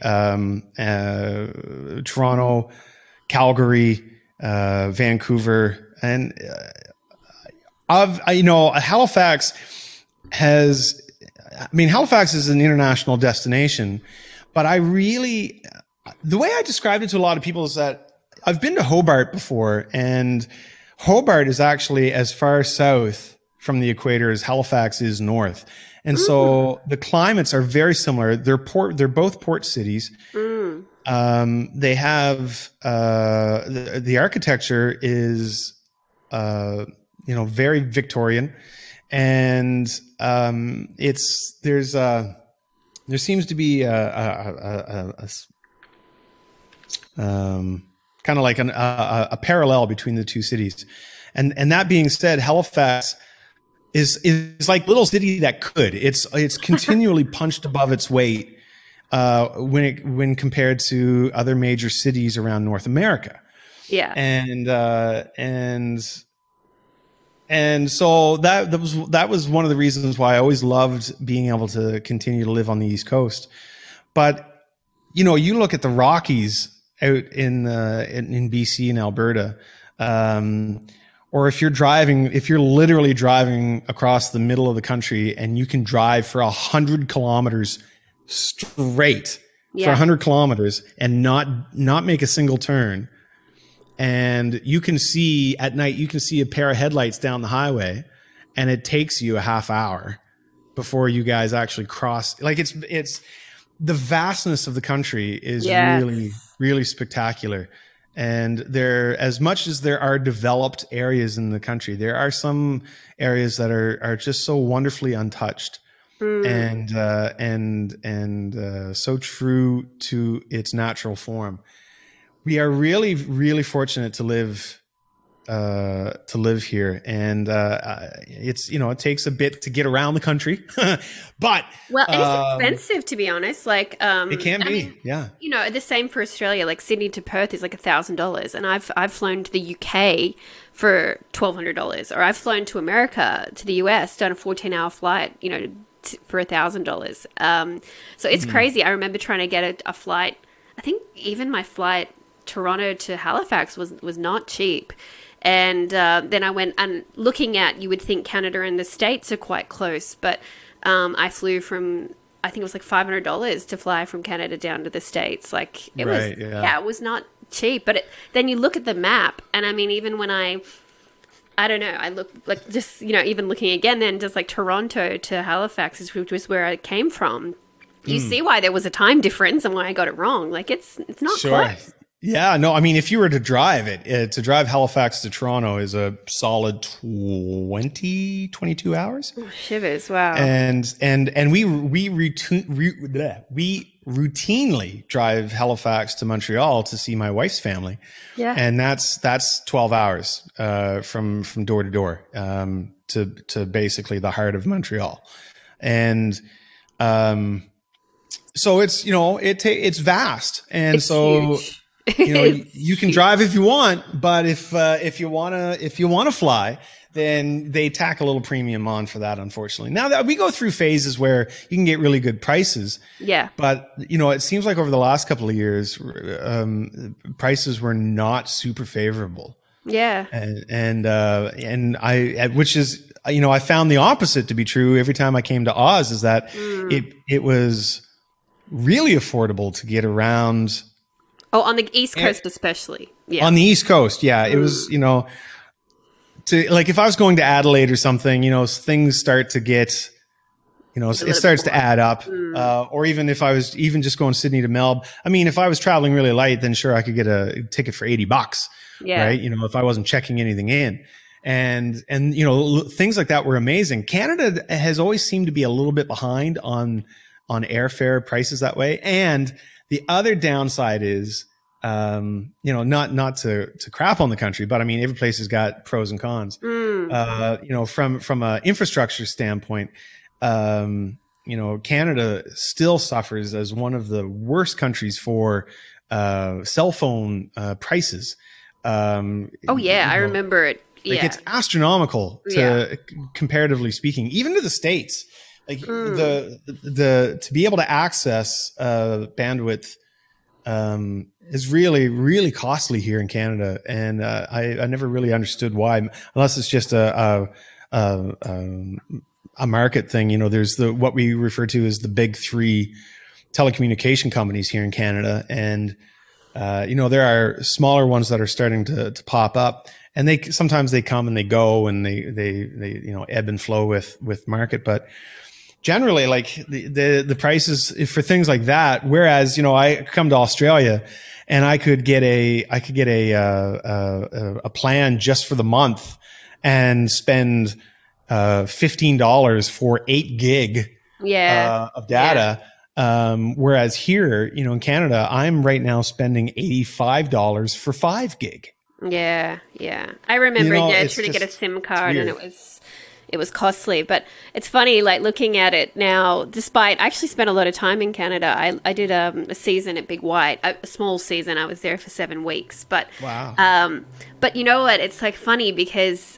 Speaker 4: Toronto, Calgary, Vancouver, and Halifax has. I mean, Halifax is an international destination, but the way I described it to a lot of people is that I've been to Hobart before, and Hobart is actually as far south from the equator as Halifax is north. And so the climates are very similar. They're both port cities. They have, the architecture is, very Victorian. And there seems to be kind of like a parallel between the two cities, and that being said, Halifax is like little city that could. It's continually punched above its weight when compared to other major cities around North America.
Speaker 1: Yeah,
Speaker 4: and so that was one of the reasons why I always loved being able to continue to live on the East Coast. But you look at the Rockies out in BC and Alberta, or if you're literally driving across the middle of the country, and you can drive for 100 kilometers straight for 100 kilometers and not make a single turn. And you can see at night, a pair of headlights down the highway, and it takes you a half hour before you guys actually cross. Like it's the vastness of the country is really, really spectacular. And as much as there are developed areas in the country, there are some areas that are just so wonderfully untouched and so true to its natural form. We are really, really fortunate to live here, and it takes a bit to get around the country, but
Speaker 1: it's expensive, to be honest. Like
Speaker 4: it can be, yeah.
Speaker 1: The same for Australia. Like Sydney to Perth is like $1,000, and I've flown to the UK for $1,200, or I've flown to America, to the US, done a 14-hour flight, for $1,000. So it's crazy. I remember trying to get a flight. I think even my flight Toronto to Halifax was not cheap. And then I went, and looking at, you would think Canada and the States are quite close, but I flew from, I think it was like $500 to fly from Canada down to the States. Like it was not cheap. But then you look at the map, and I mean, even when I don't know, I look like just, even looking again, then just like Toronto to Halifax, which was where I came from. You see why there was a time difference and why I got it wrong. Like it's not close.
Speaker 4: Yeah, no, I mean, if you were to drive to drive Halifax to Toronto is a solid 22 hours.
Speaker 1: Oh, shivers, wow.
Speaker 4: And we routinely drive Halifax to Montreal to see my wife's family.
Speaker 1: Yeah.
Speaker 4: And that's 12 hours from door to door to basically the heart of Montreal. And so it's it's vast, and it's so huge. You can drive if you want, but if you wanna fly, then they tack a little premium on for that, unfortunately. Now that we go through phases where you can get really good prices.
Speaker 1: Yeah.
Speaker 4: But it seems like over the last couple of years, prices were not super favorable.
Speaker 1: Yeah.
Speaker 4: And which is I found the opposite to be true every time I came to Oz, is that it was really affordable to get around.
Speaker 1: Oh, on the East Coast especially. Yeah.
Speaker 4: On the East Coast, yeah. It was, to like if I was going to Adelaide or something, things start to get, it starts to add up. Or even if I was even just going Sydney to Melbourne, I mean, if I was traveling really light, then sure, I could get a ticket for $80, right? If I wasn't checking anything in. And things like that were amazing. Canada has always seemed to be a little bit behind on airfare prices that way. And the other downside is, not to crap on the country, but I mean, every place has got pros and cons. From a infrastructure standpoint, Canada still suffers as one of the worst countries for cell phone prices. I
Speaker 1: remember it.
Speaker 4: Like it's astronomical comparatively speaking, even to the States. Like the to be able to access bandwidth is really, really costly here in Canada, and I never really understood why, unless it's just a market thing. There's what we refer to as the big three telecommunication companies here in Canada, and there are smaller ones that are starting to pop up, and they sometimes come and they go, and they ebb and flow with market, but generally, like the prices for things like that. Whereas, I come to Australia and I could get a plan just for the month and spend $15 for 8 gig of data. Whereas here, in Canada, I'm right now spending $85 for 5 gig.
Speaker 1: Yeah. I remember trying to get a SIM card, and it was costly, but it's funny, like looking at it now, despite I actually spent a lot of time in Canada. I did a season at Big White, a small season. I was there for 7 weeks, but
Speaker 4: wow.
Speaker 1: But you know what? It's like funny because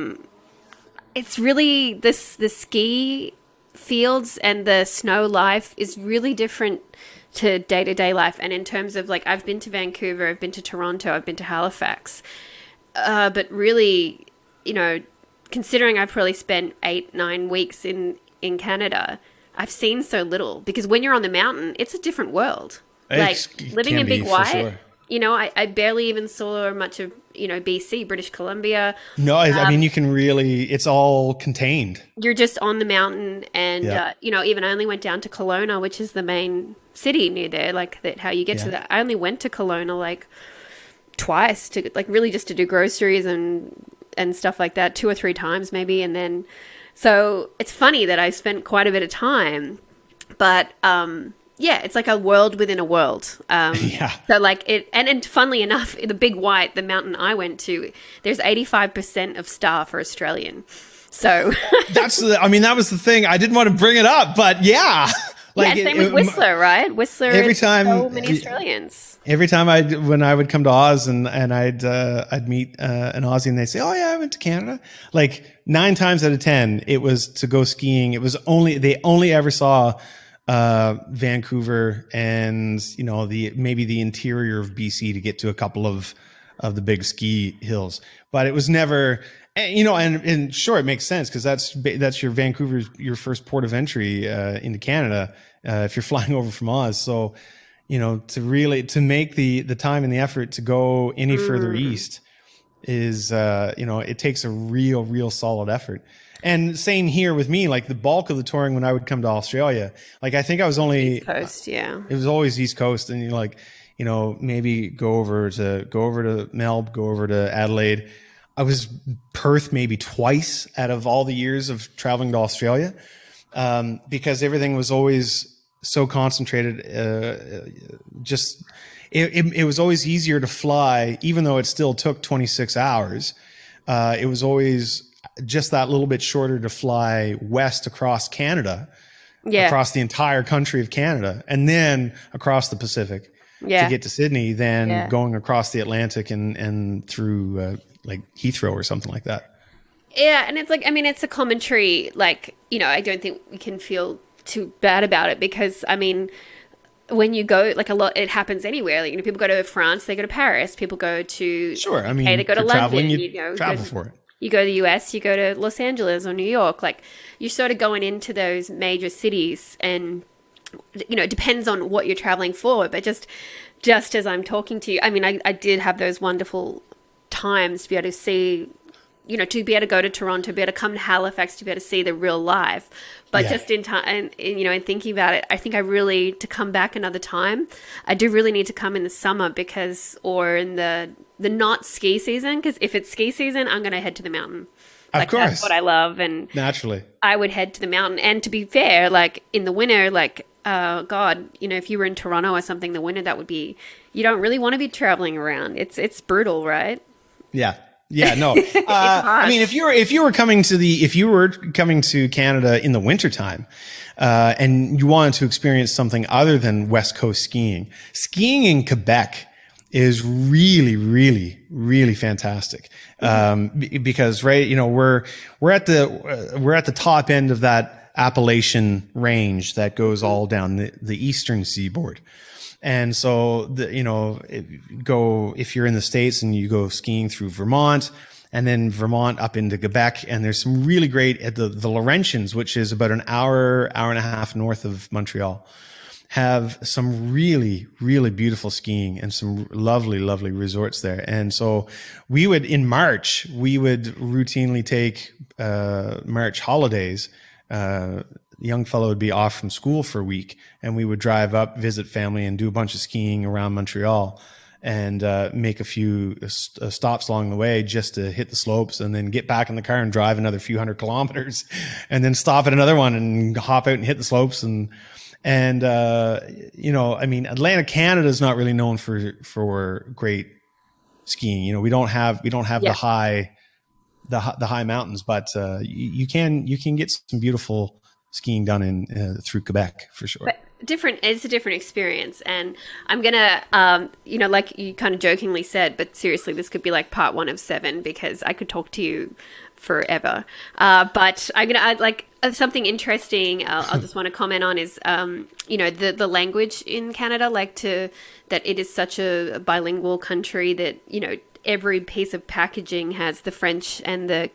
Speaker 1: it's really the ski fields and the snow life is really different to day-to-day life. And in terms of like, I've been to Vancouver, I've been to Toronto, I've been to Halifax, but really, considering I've probably spent 8-9 weeks in Canada, I've seen so little, because when you're on the mountain, it's a different world. Like living in Big White, sure. I barely even saw much of, BC, British Columbia.
Speaker 4: No, I mean, you can really, it's all contained.
Speaker 1: You're just on the mountain, and, even I only went down to Kelowna, which is the main city near there, like that, how you get to that. I only went to Kelowna like twice to like really just to do groceries and stuff like that, 2 or 3 times maybe. And then, so it's funny that I spent quite a bit of time, but, it's like a world within a world. So like and funnily enough, the Big White, the mountain I went to, there's 85% of staff are Australian. So that was the thing. I didn't want to bring it up, but yeah. Same with Whistler, right? Whistler,
Speaker 4: every time,
Speaker 1: so many Australians.
Speaker 4: Every time when I would come to Oz and I'd meet an Aussie and they'd say, "Oh yeah, I went to Canada." Like 9 times out of 10, it was to go skiing. It was they only ever saw Vancouver and maybe the interior of BC to get to a couple of the big ski hills, but it was never. And sure, it makes sense because that's your Vancouver's your first port of entry into Canada if you're flying over from Oz. So, to make the time and the effort to go any further east is it takes a real solid effort. And same here with me, like the bulk of the touring when I would come to Australia, like I think I was only
Speaker 1: East Coast, it
Speaker 4: was always East Coast, and maybe go over to Melbourne, go over to Adelaide. I was Perth maybe twice out of all the years of traveling to Australia, because everything was always so concentrated. It was always easier to fly, even though it still took 26 hours. It was always just that little bit shorter to fly west across Canada, across the entire country of Canada, and then across the Pacific to get to Sydney, than going across the Atlantic and through like Heathrow or something like that.
Speaker 1: Yeah, and it's like, I mean, it's a commentary, like, I don't think we can feel too bad about it, because, I mean, when you go, like, a lot, it happens anywhere. Like, people go to France, they go to Paris. People go to
Speaker 4: they go to
Speaker 1: London.
Speaker 4: You travel for it.
Speaker 1: You go to the US, you go to Los Angeles or New York, like you're sort of going into those major cities, and it depends on what you're traveling for, but just as I'm talking to you, I mean, I did have those wonderful times to be able to see, to be able to go to Toronto, to be able to come to Halifax, to be able to see the real life. But just in time, and in thinking about it, I think to come back another time, I do really need to come in the summer or in the not ski season, because if it's ski season, I'm going to head to the mountain.
Speaker 4: Of course.
Speaker 1: That's what I love. And
Speaker 4: naturally,
Speaker 1: I would head to the mountain. And to be fair, like in the winter, God, if you were in Toronto or something, the winter, you don't really want to be traveling around. It's brutal, right?
Speaker 4: Yeah. Yeah, no. I mean, if you were coming to Canada in the wintertime, and you wanted to experience something other than West Coast skiing in Quebec is really, really, really fantastic. Because we're at the top end of that Appalachian range that goes all down the eastern seaboard. And so if you're in the States and you go skiing through Vermont, and then Vermont up into Quebec, and there's some really great at the Laurentians, which is about an hour and a half north of Montreal, have some really, really beautiful skiing and some lovely, lovely resorts there. And so in March, we would routinely take March holidays. The young fellow would be off from school for a week, and we would drive up, visit family, and do a bunch of skiing around Montreal, and make a few stops along the way just to hit the slopes, and then get back in the car and drive another few hundred kilometers, and then stop at another one and hop out and hit the slopes. And I mean, Atlantic Canada is not really known for great skiing. We don't have the high mountains, but you can get some beautiful skiing done through Quebec for sure.
Speaker 1: But it's a different experience, and I'm gonna like you kind of jokingly said, but seriously, this could be like part 1 of 7, because I could talk to you forever. But I'm gonna add something interesting. I'll just want to comment on is the language in Canada, that it is such a bilingual country that every piece of packaging has the French and the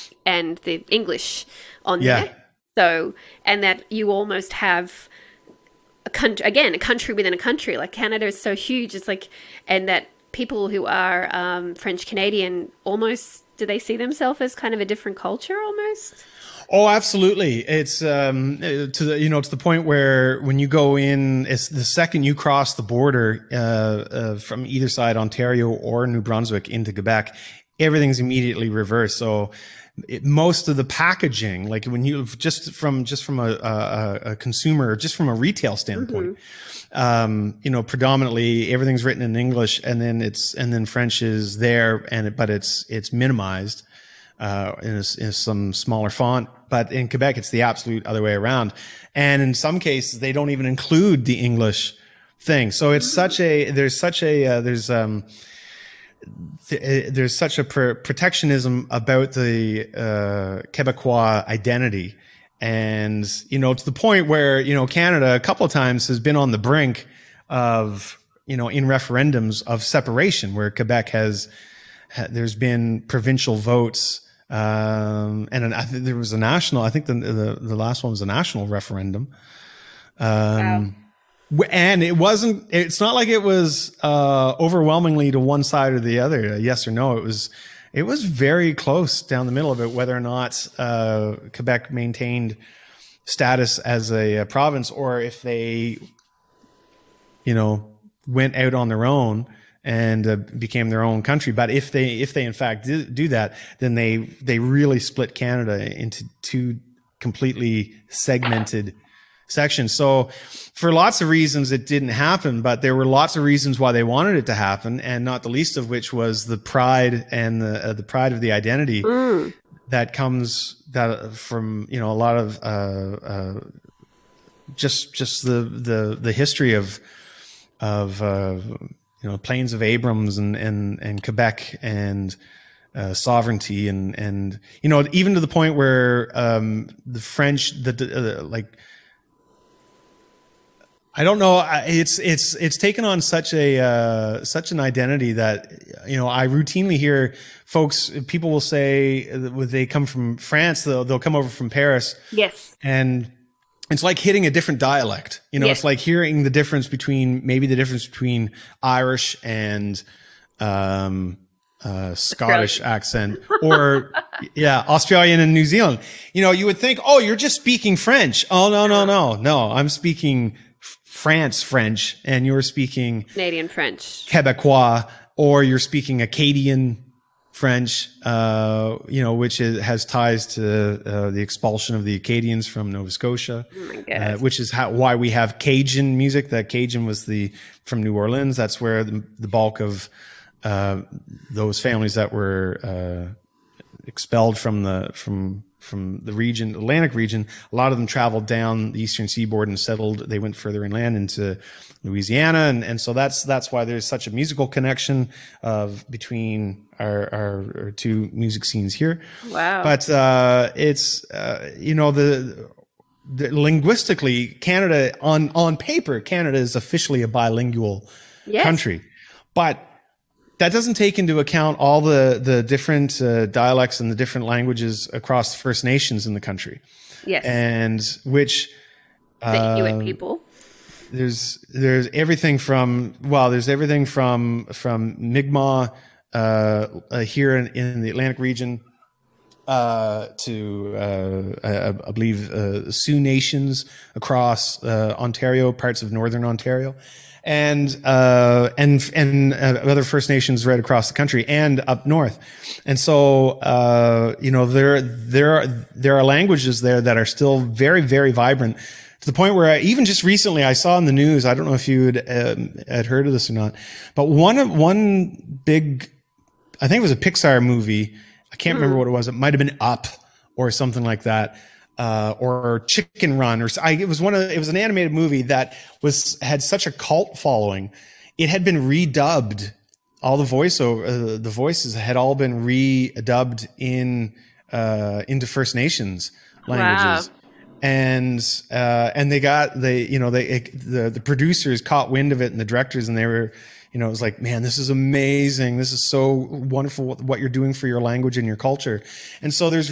Speaker 1: English on there. So, and that you almost have a country within a country. Like Canada is so huge. It's and that people who are French Canadian almost, do they see themselves as kind of a different culture almost?
Speaker 4: Oh, absolutely. It's to the point where when you go in, it's the second you cross the border from either side, Ontario or New Brunswick, into Quebec, everything's immediately reversed. So most of the packaging, like when you just from a consumer, just from a retail standpoint, predominantly everything's written in English, and then French is there, but it's minimized in some smaller font. But in Quebec, it's the absolute other way around, and in some cases they don't even include the English thing. So it's there's such a protectionism about the Quebecois identity, and to the point where Canada a couple of times has been on the brink of in referendums of separation, where Quebec there's been provincial votes, and I think there was a national. I think the last one was a national referendum.
Speaker 1: Wow.
Speaker 4: And it's not like it was overwhelmingly to one side or the other, yes or no. It was very close down the middle of it, whether or not Quebec maintained status as a province, or if they went out on their own and became their own country. But if they in fact do that, then they really split Canada into two completely segmented sections. So for lots of reasons it didn't happen, but there were lots of reasons why they wanted it to happen, and not the least of which was the pride and the pride of the identity that comes from a lot of just the history of Plains of Abrams and Quebec and sovereignty and even to the point where the French I don't know. It's taken on such an identity that, you know, I routinely hear people will say when they come from France, they'll come over from Paris.
Speaker 1: Yes.
Speaker 4: And it's like hitting a different dialect. You know,
Speaker 1: Yes.
Speaker 4: it's like hearing the difference between Irish and Scottish accent, or Australian and New Zealand. You know, you would think, oh, you're just speaking French. Oh, no. I'm speaking French, and you're speaking
Speaker 1: Canadian French.
Speaker 4: Quebecois, or you're speaking Acadian French, you know, which has ties to the expulsion of the Acadians from Nova Scotia,
Speaker 1: Oh my God.
Speaker 4: which is why we have Cajun music. That Cajun was from New Orleans. That's where the bulk of those families that were expelled from the region, Atlantic region, a lot of them traveled down the eastern seaboard and settled. They went further inland into Louisiana, and so that's why there's such a musical connection between our two music scenes here.
Speaker 1: Wow.
Speaker 4: But it's you know, the linguistically, Canada on paper, Canada is officially a bilingual
Speaker 1: Yes.
Speaker 4: country, but that doesn't take into account all the different dialects and the different languages across First Nations in the country.
Speaker 1: Yes.
Speaker 4: And which
Speaker 1: The Inuit people.
Speaker 4: there's everything from Mi'kmaq here in the Atlantic region to I believe Sioux Nations across Ontario, parts of northern Ontario, and other First Nations right across the country and up north. And so you know, there are languages there that are still very, very vibrant, to the point where even just recently I saw in the news, I don't know if you had heard of this or not, but one big, I think it was a Pixar movie, I can't remember what it was, it might have been Up or something like that, or Chicken Run, it was an animated movie that had such a cult following. It had been redubbed. All the voices had all been redubbed into First Nations languages.
Speaker 1: Wow.
Speaker 4: And the producers caught wind of it, and the directors, and they were, you know, it was like, man, this is amazing. This is so wonderful what you're doing for your language and your culture. And so there's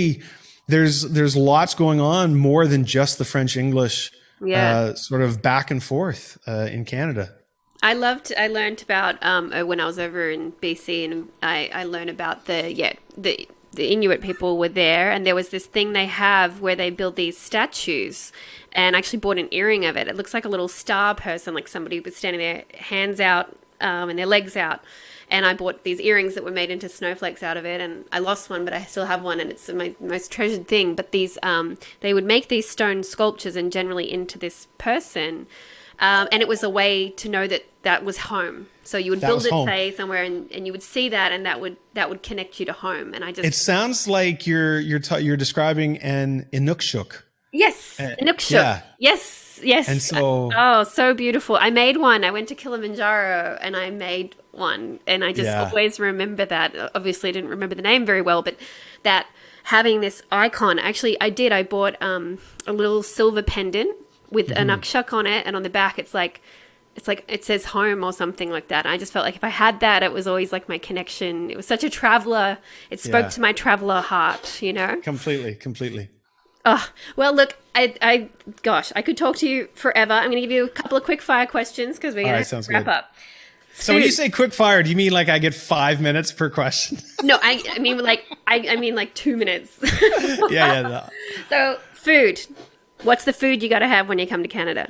Speaker 4: lots going on more than just the French English sort of back and forth in Canada.
Speaker 1: I learned about when I was over in BC, and I learned about the Inuit people were there, and there was this thing they have where they build these statues, and I actually bought an earring of it. It looks like a little star person, like somebody was standing there, hands out and their legs out. And I bought these earrings that were made into snowflakes out of it, and I lost one, but I still have one, and it's my most treasured thing. But these, they would make these stone sculptures, and generally into this person, and it was a way to know that was home. So you would build it, say, somewhere, and you would see that, and that would connect you to home. And it
Speaker 4: sounds like you're describing an Inukshuk.
Speaker 1: Yes, Inukshuk. Yeah. Yes.
Speaker 4: And so,
Speaker 1: so beautiful. I made one. I went to Kilimanjaro and I made one, and I just always remember that. Obviously, I didn't remember the name very well, but that having this icon. Actually, I bought a little silver pendant with an Inukshuk on it, and on the back it's like it says home or something like that. And I just felt like if I had that, it was always like my connection. It was such a traveler. It spoke to my traveler heart, you know?
Speaker 4: Completely.
Speaker 1: Oh, well, look, I could talk to you forever. I'm going to give you a couple of quick fire questions because we're going to wrap up.
Speaker 4: So when you say quick fire, do you mean like I get 5 minutes per question?
Speaker 1: No, I mean like 2 minutes.
Speaker 4: No.
Speaker 1: So food. What's the food you got to have when you come to Canada?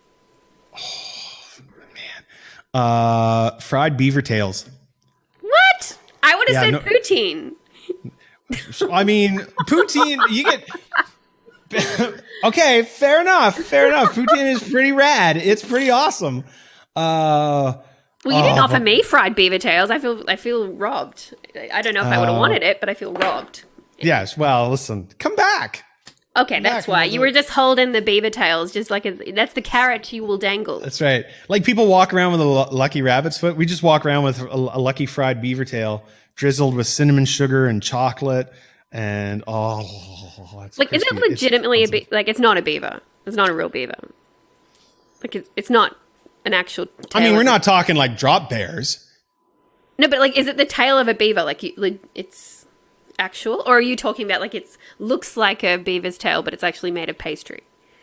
Speaker 4: Fried beaver tails.
Speaker 1: What? I would have said poutine.
Speaker 4: I mean, poutine, you get... Okay, fair enough. Poutine is pretty rad. It's pretty awesome.
Speaker 1: Well, you didn't offer me fried beaver tails. I feel robbed. I don't know if I would have wanted it, but I feel robbed.
Speaker 4: Yes, well, listen, come back.
Speaker 1: Okay, that's why. You were just holding the beaver tails, just like that's the carrot you will dangle.
Speaker 4: That's right. Like people walk around with a lucky rabbit's foot. We just walk around with a lucky fried beaver tail drizzled with cinnamon sugar and chocolate. And
Speaker 1: like, is it legitimately like it's not a beaver? It's not a real beaver. Like it's not an actual tail.
Speaker 4: I mean, we're not talking like drop bears.
Speaker 1: No, but like, is it the tail of a beaver? Like, it's actual? Or are you talking about like it looks like a beaver's tail, but it's actually made of pastry?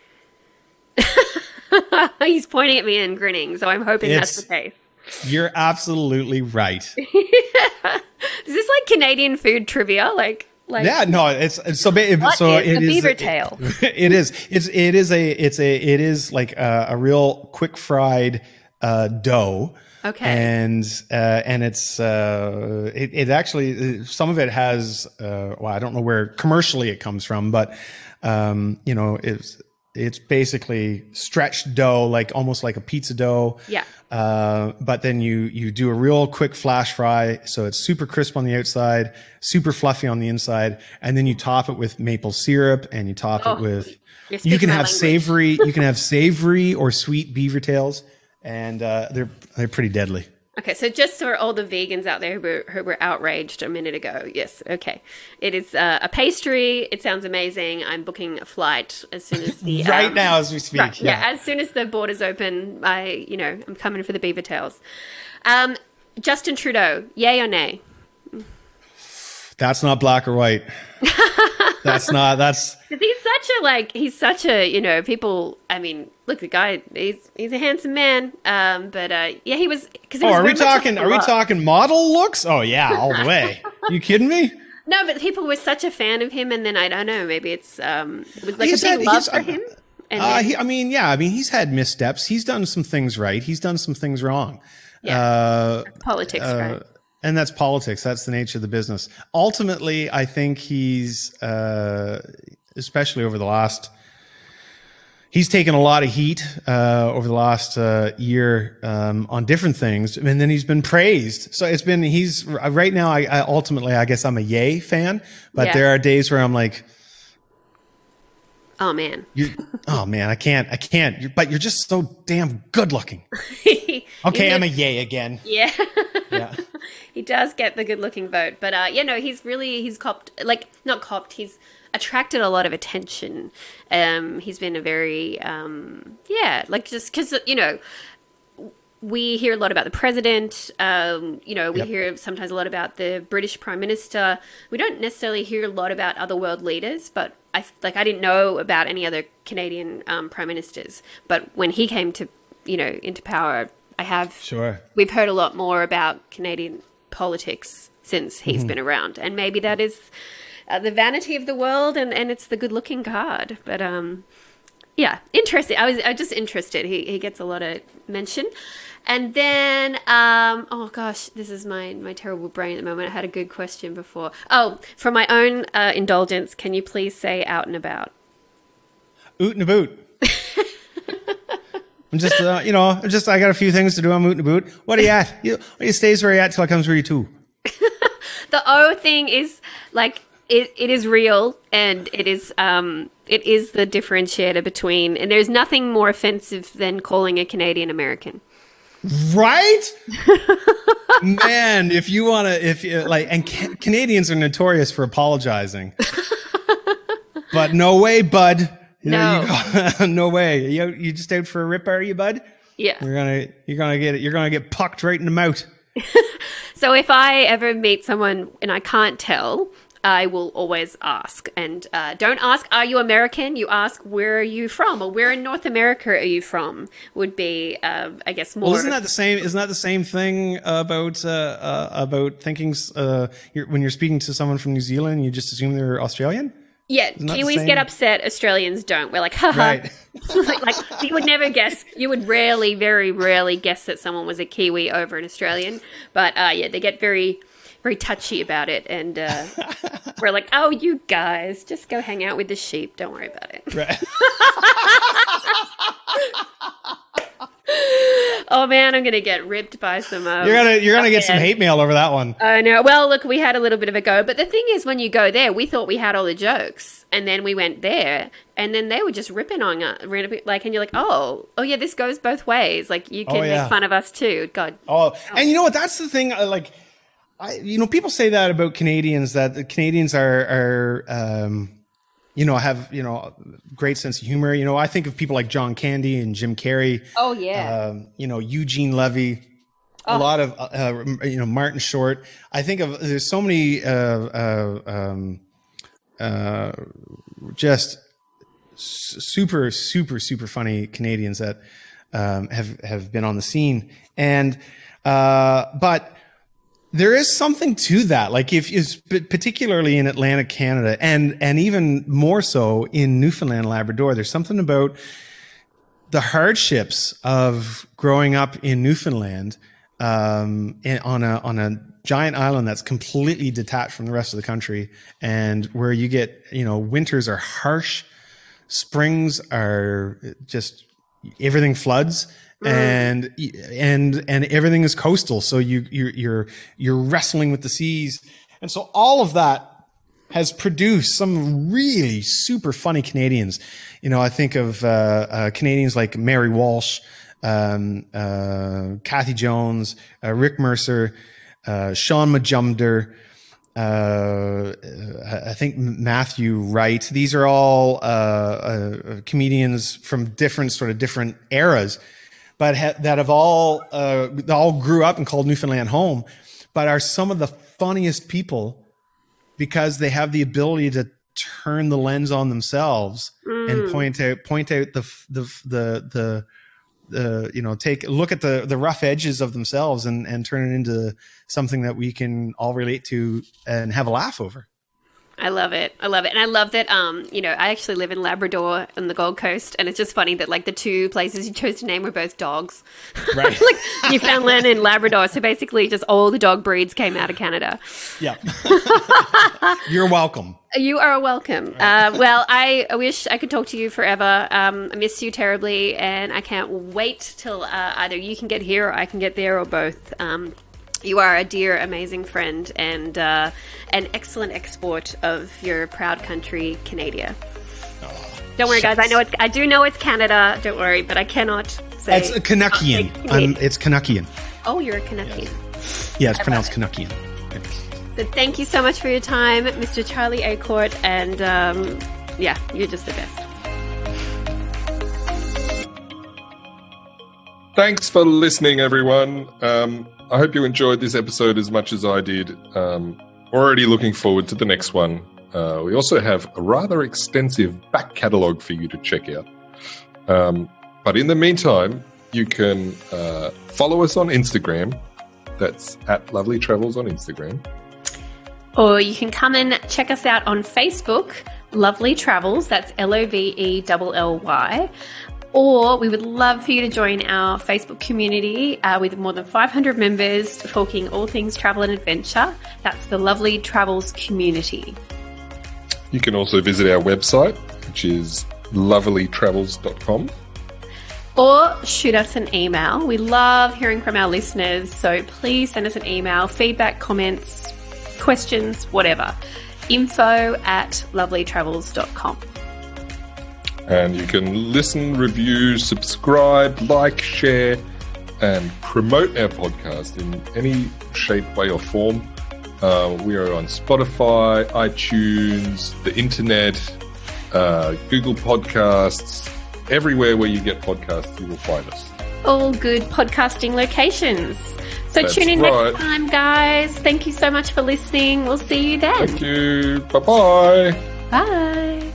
Speaker 1: He's pointing at me and grinning, so I'm hoping that's the case.
Speaker 4: You're absolutely right.
Speaker 1: Is this like Canadian food trivia? Like
Speaker 4: yeah, no, it's so
Speaker 1: so
Speaker 4: it
Speaker 1: a
Speaker 4: is
Speaker 1: beaver tail.
Speaker 4: It is like a real quick fried dough.
Speaker 1: Okay.
Speaker 4: And it's it actually, some of it has well, I don't know where commercially it comes from, but you know, it's basically stretched dough, like almost like a pizza dough.
Speaker 1: Yeah.
Speaker 4: But then you do a real quick flash fry, so it's super crisp on the outside, super fluffy on the inside, and then you top it with maple syrup, and you top it with. You can have savory or sweet beaver tails, and they're pretty deadly.
Speaker 1: Okay, so just for all the vegans out there who were outraged a minute ago, yes, okay. It is a pastry. It sounds amazing. I'm booking a flight as soon as the...
Speaker 4: right now as we speak.
Speaker 1: Right, yeah, as soon as the borders open, I'm coming for the beaver tails. Justin Trudeau, yay or nay?
Speaker 4: That's not black or white. That's...
Speaker 1: He's such a, people, I mean, look, the guy, he's a handsome man. He was, because
Speaker 4: are we talking model looks? Oh yeah, all the way. You kidding me?
Speaker 1: No, but people were such a fan of him, and then I don't know, maybe it was like a big love for him.
Speaker 4: He's had missteps. He's done some things right. He's done some things wrong.
Speaker 1: Yeah. Politics, right?
Speaker 4: And that's politics. That's the nature of the business. Ultimately, I think he's, especially over the last, he's taken a lot of heat over the last year on different things, and then he's been praised. So he's right now. I guess I'm a yay fan, but there are days where I'm like,
Speaker 1: oh man,
Speaker 4: I can't. But you're just so damn good looking. Okay, I'm a yay again.
Speaker 1: Yeah.
Speaker 4: Yeah.
Speaker 1: He does get the good looking vote, but he's attracted a lot of attention. He's been a very, just because, we hear a lot about the president. We hear sometimes a lot about the British Prime Minister. We don't necessarily hear a lot about other world leaders, but I didn't know about any other Canadian prime ministers. But when he came to, into power, I have.
Speaker 4: Sure.
Speaker 1: We've heard a lot more about Canadian politics since he's been around, and maybe that is the vanity of the world, and it's the good-looking card. But interesting. I was just interested. He gets a lot of mention. And then, this is my terrible brain at the moment. I had a good question before. Oh, for my own indulgence, can you please say out and about?
Speaker 4: Oot and a boot. I'm just, I got a few things to do. I'm oot and a boot. What are you at? You stays where you at till I comes where you too.
Speaker 1: The O thing is like, it is real, and it is the differentiator between, and there's nothing more offensive than calling a Canadian American.
Speaker 4: Right? Man, Canadians are notorious for apologizing. But no way, bud.
Speaker 1: No.
Speaker 4: No way. You just out for a rip, are you, bud?
Speaker 1: Yeah.
Speaker 4: You're gonna get pucked right in the mouth.
Speaker 1: So if I ever meet someone and I can't tell, I will always ask. And don't ask, are you American? You ask, where are you from? Or where in North America are you from? Would be, I guess, more.
Speaker 4: Well, isn't that the same thing about thinking when you're speaking to someone from New Zealand, you just assume they're Australian?
Speaker 1: Yeah, Kiwis get upset, Australians don't. We're like, haha.
Speaker 4: Right.
Speaker 1: like you would never guess, you would very rarely guess that someone was a Kiwi over an Australian. But they get very, very touchy about it. And we're like, oh, you guys, just go hang out with the sheep. Don't worry about it.
Speaker 4: Right.
Speaker 1: Oh man, I'm gonna get ripped by some.
Speaker 4: You're gonna get some hate mail over that one.
Speaker 1: I know. Well, look, we had a little bit of a go, but the thing is, when you go there, we thought we had all the jokes, and then we went there, and then they were just ripping on us, and you're like, oh yeah, this goes both ways. Like you can make fun of us too. God.
Speaker 4: Oh, and you know what? That's the thing. People say that about Canadians, that the Canadians are have, great sense of humor. I think of people like John Candy and Jim Carrey.
Speaker 1: Oh, yeah.
Speaker 4: Eugene Levy, a lot of, Martin Short. I think there's so many just super, super, super funny Canadians that have been on the scene. And, but there is something to that. Like particularly in Atlantic Canada and even more so in Newfoundland, Labrador, there's something about the hardships of growing up in Newfoundland, on a giant island that's completely detached from the rest of the country, and where you get, winters are harsh, springs are just, everything floods. And everything is coastal, so you're wrestling with the seas, and so all of that has produced some really super funny Canadians. I think of Canadians like Mary Walsh, Kathy Jones, Rick Mercer, Sean Majumder, I think Matthew Wright. These are all comedians from different eras, but that have all grew up and called Newfoundland home, but are some of the funniest people because they have the ability to turn the lens on themselves and point out take a look at the rough edges of themselves and turn it into something that we can all relate to and have a laugh over.
Speaker 1: I love it. And I love that, I actually live in Labrador on the Gold Coast, and it's just funny that, like, the two places you chose to name were both dogs.
Speaker 4: Right.
Speaker 1: Like Newfoundland and Labrador. So basically just all the dog breeds came out of Canada.
Speaker 4: Yeah. You're welcome.
Speaker 1: You are welcome. Well, I wish I could talk to you forever. I miss you terribly, and I can't wait till either you can get here or I can get there, or both. You are a dear, amazing friend and an excellent export of your proud country, Canada.
Speaker 4: Oh,
Speaker 1: don't worry, guys. I do know it's Canada. Don't worry, but I cannot say.
Speaker 4: It's a Canuckian. It's Canuckian.
Speaker 1: Oh, you're a Canuckian.
Speaker 4: Yeah, it's pronounced Canuckian.
Speaker 1: But thank you so much for your time, Mr. Charlie Acourt, and you're just the best.
Speaker 2: Thanks for listening, everyone. I hope you enjoyed this episode as much as I did. Already looking forward to the next one. We also have a rather extensive back catalogue for you to check out. But in the meantime, you can follow us on Instagram. That's at Lovely Travels on Instagram.
Speaker 1: Or you can come and check us out on Facebook, Lovely Travels. That's LOVELLY. Or we would love for you to join our Facebook community with more than 500 members talking all things travel and adventure. That's the Lovely Travels community.
Speaker 2: You can also visit our website, which is lovelytravels.com.
Speaker 1: Or shoot us an email. We love hearing from our listeners, so please send us an email, feedback, comments, questions, whatever. info@lovelytravels.com.
Speaker 2: And you can listen, review, subscribe, like, share, and promote our podcast in any shape, way, or form. We are on Spotify, iTunes, the internet, Google Podcasts. Everywhere where you get podcasts, you will find us.
Speaker 1: All good podcasting locations. So tune in next time, guys. Thank you so much for listening. We'll see you then.
Speaker 2: Thank you. Bye-bye.
Speaker 1: Bye.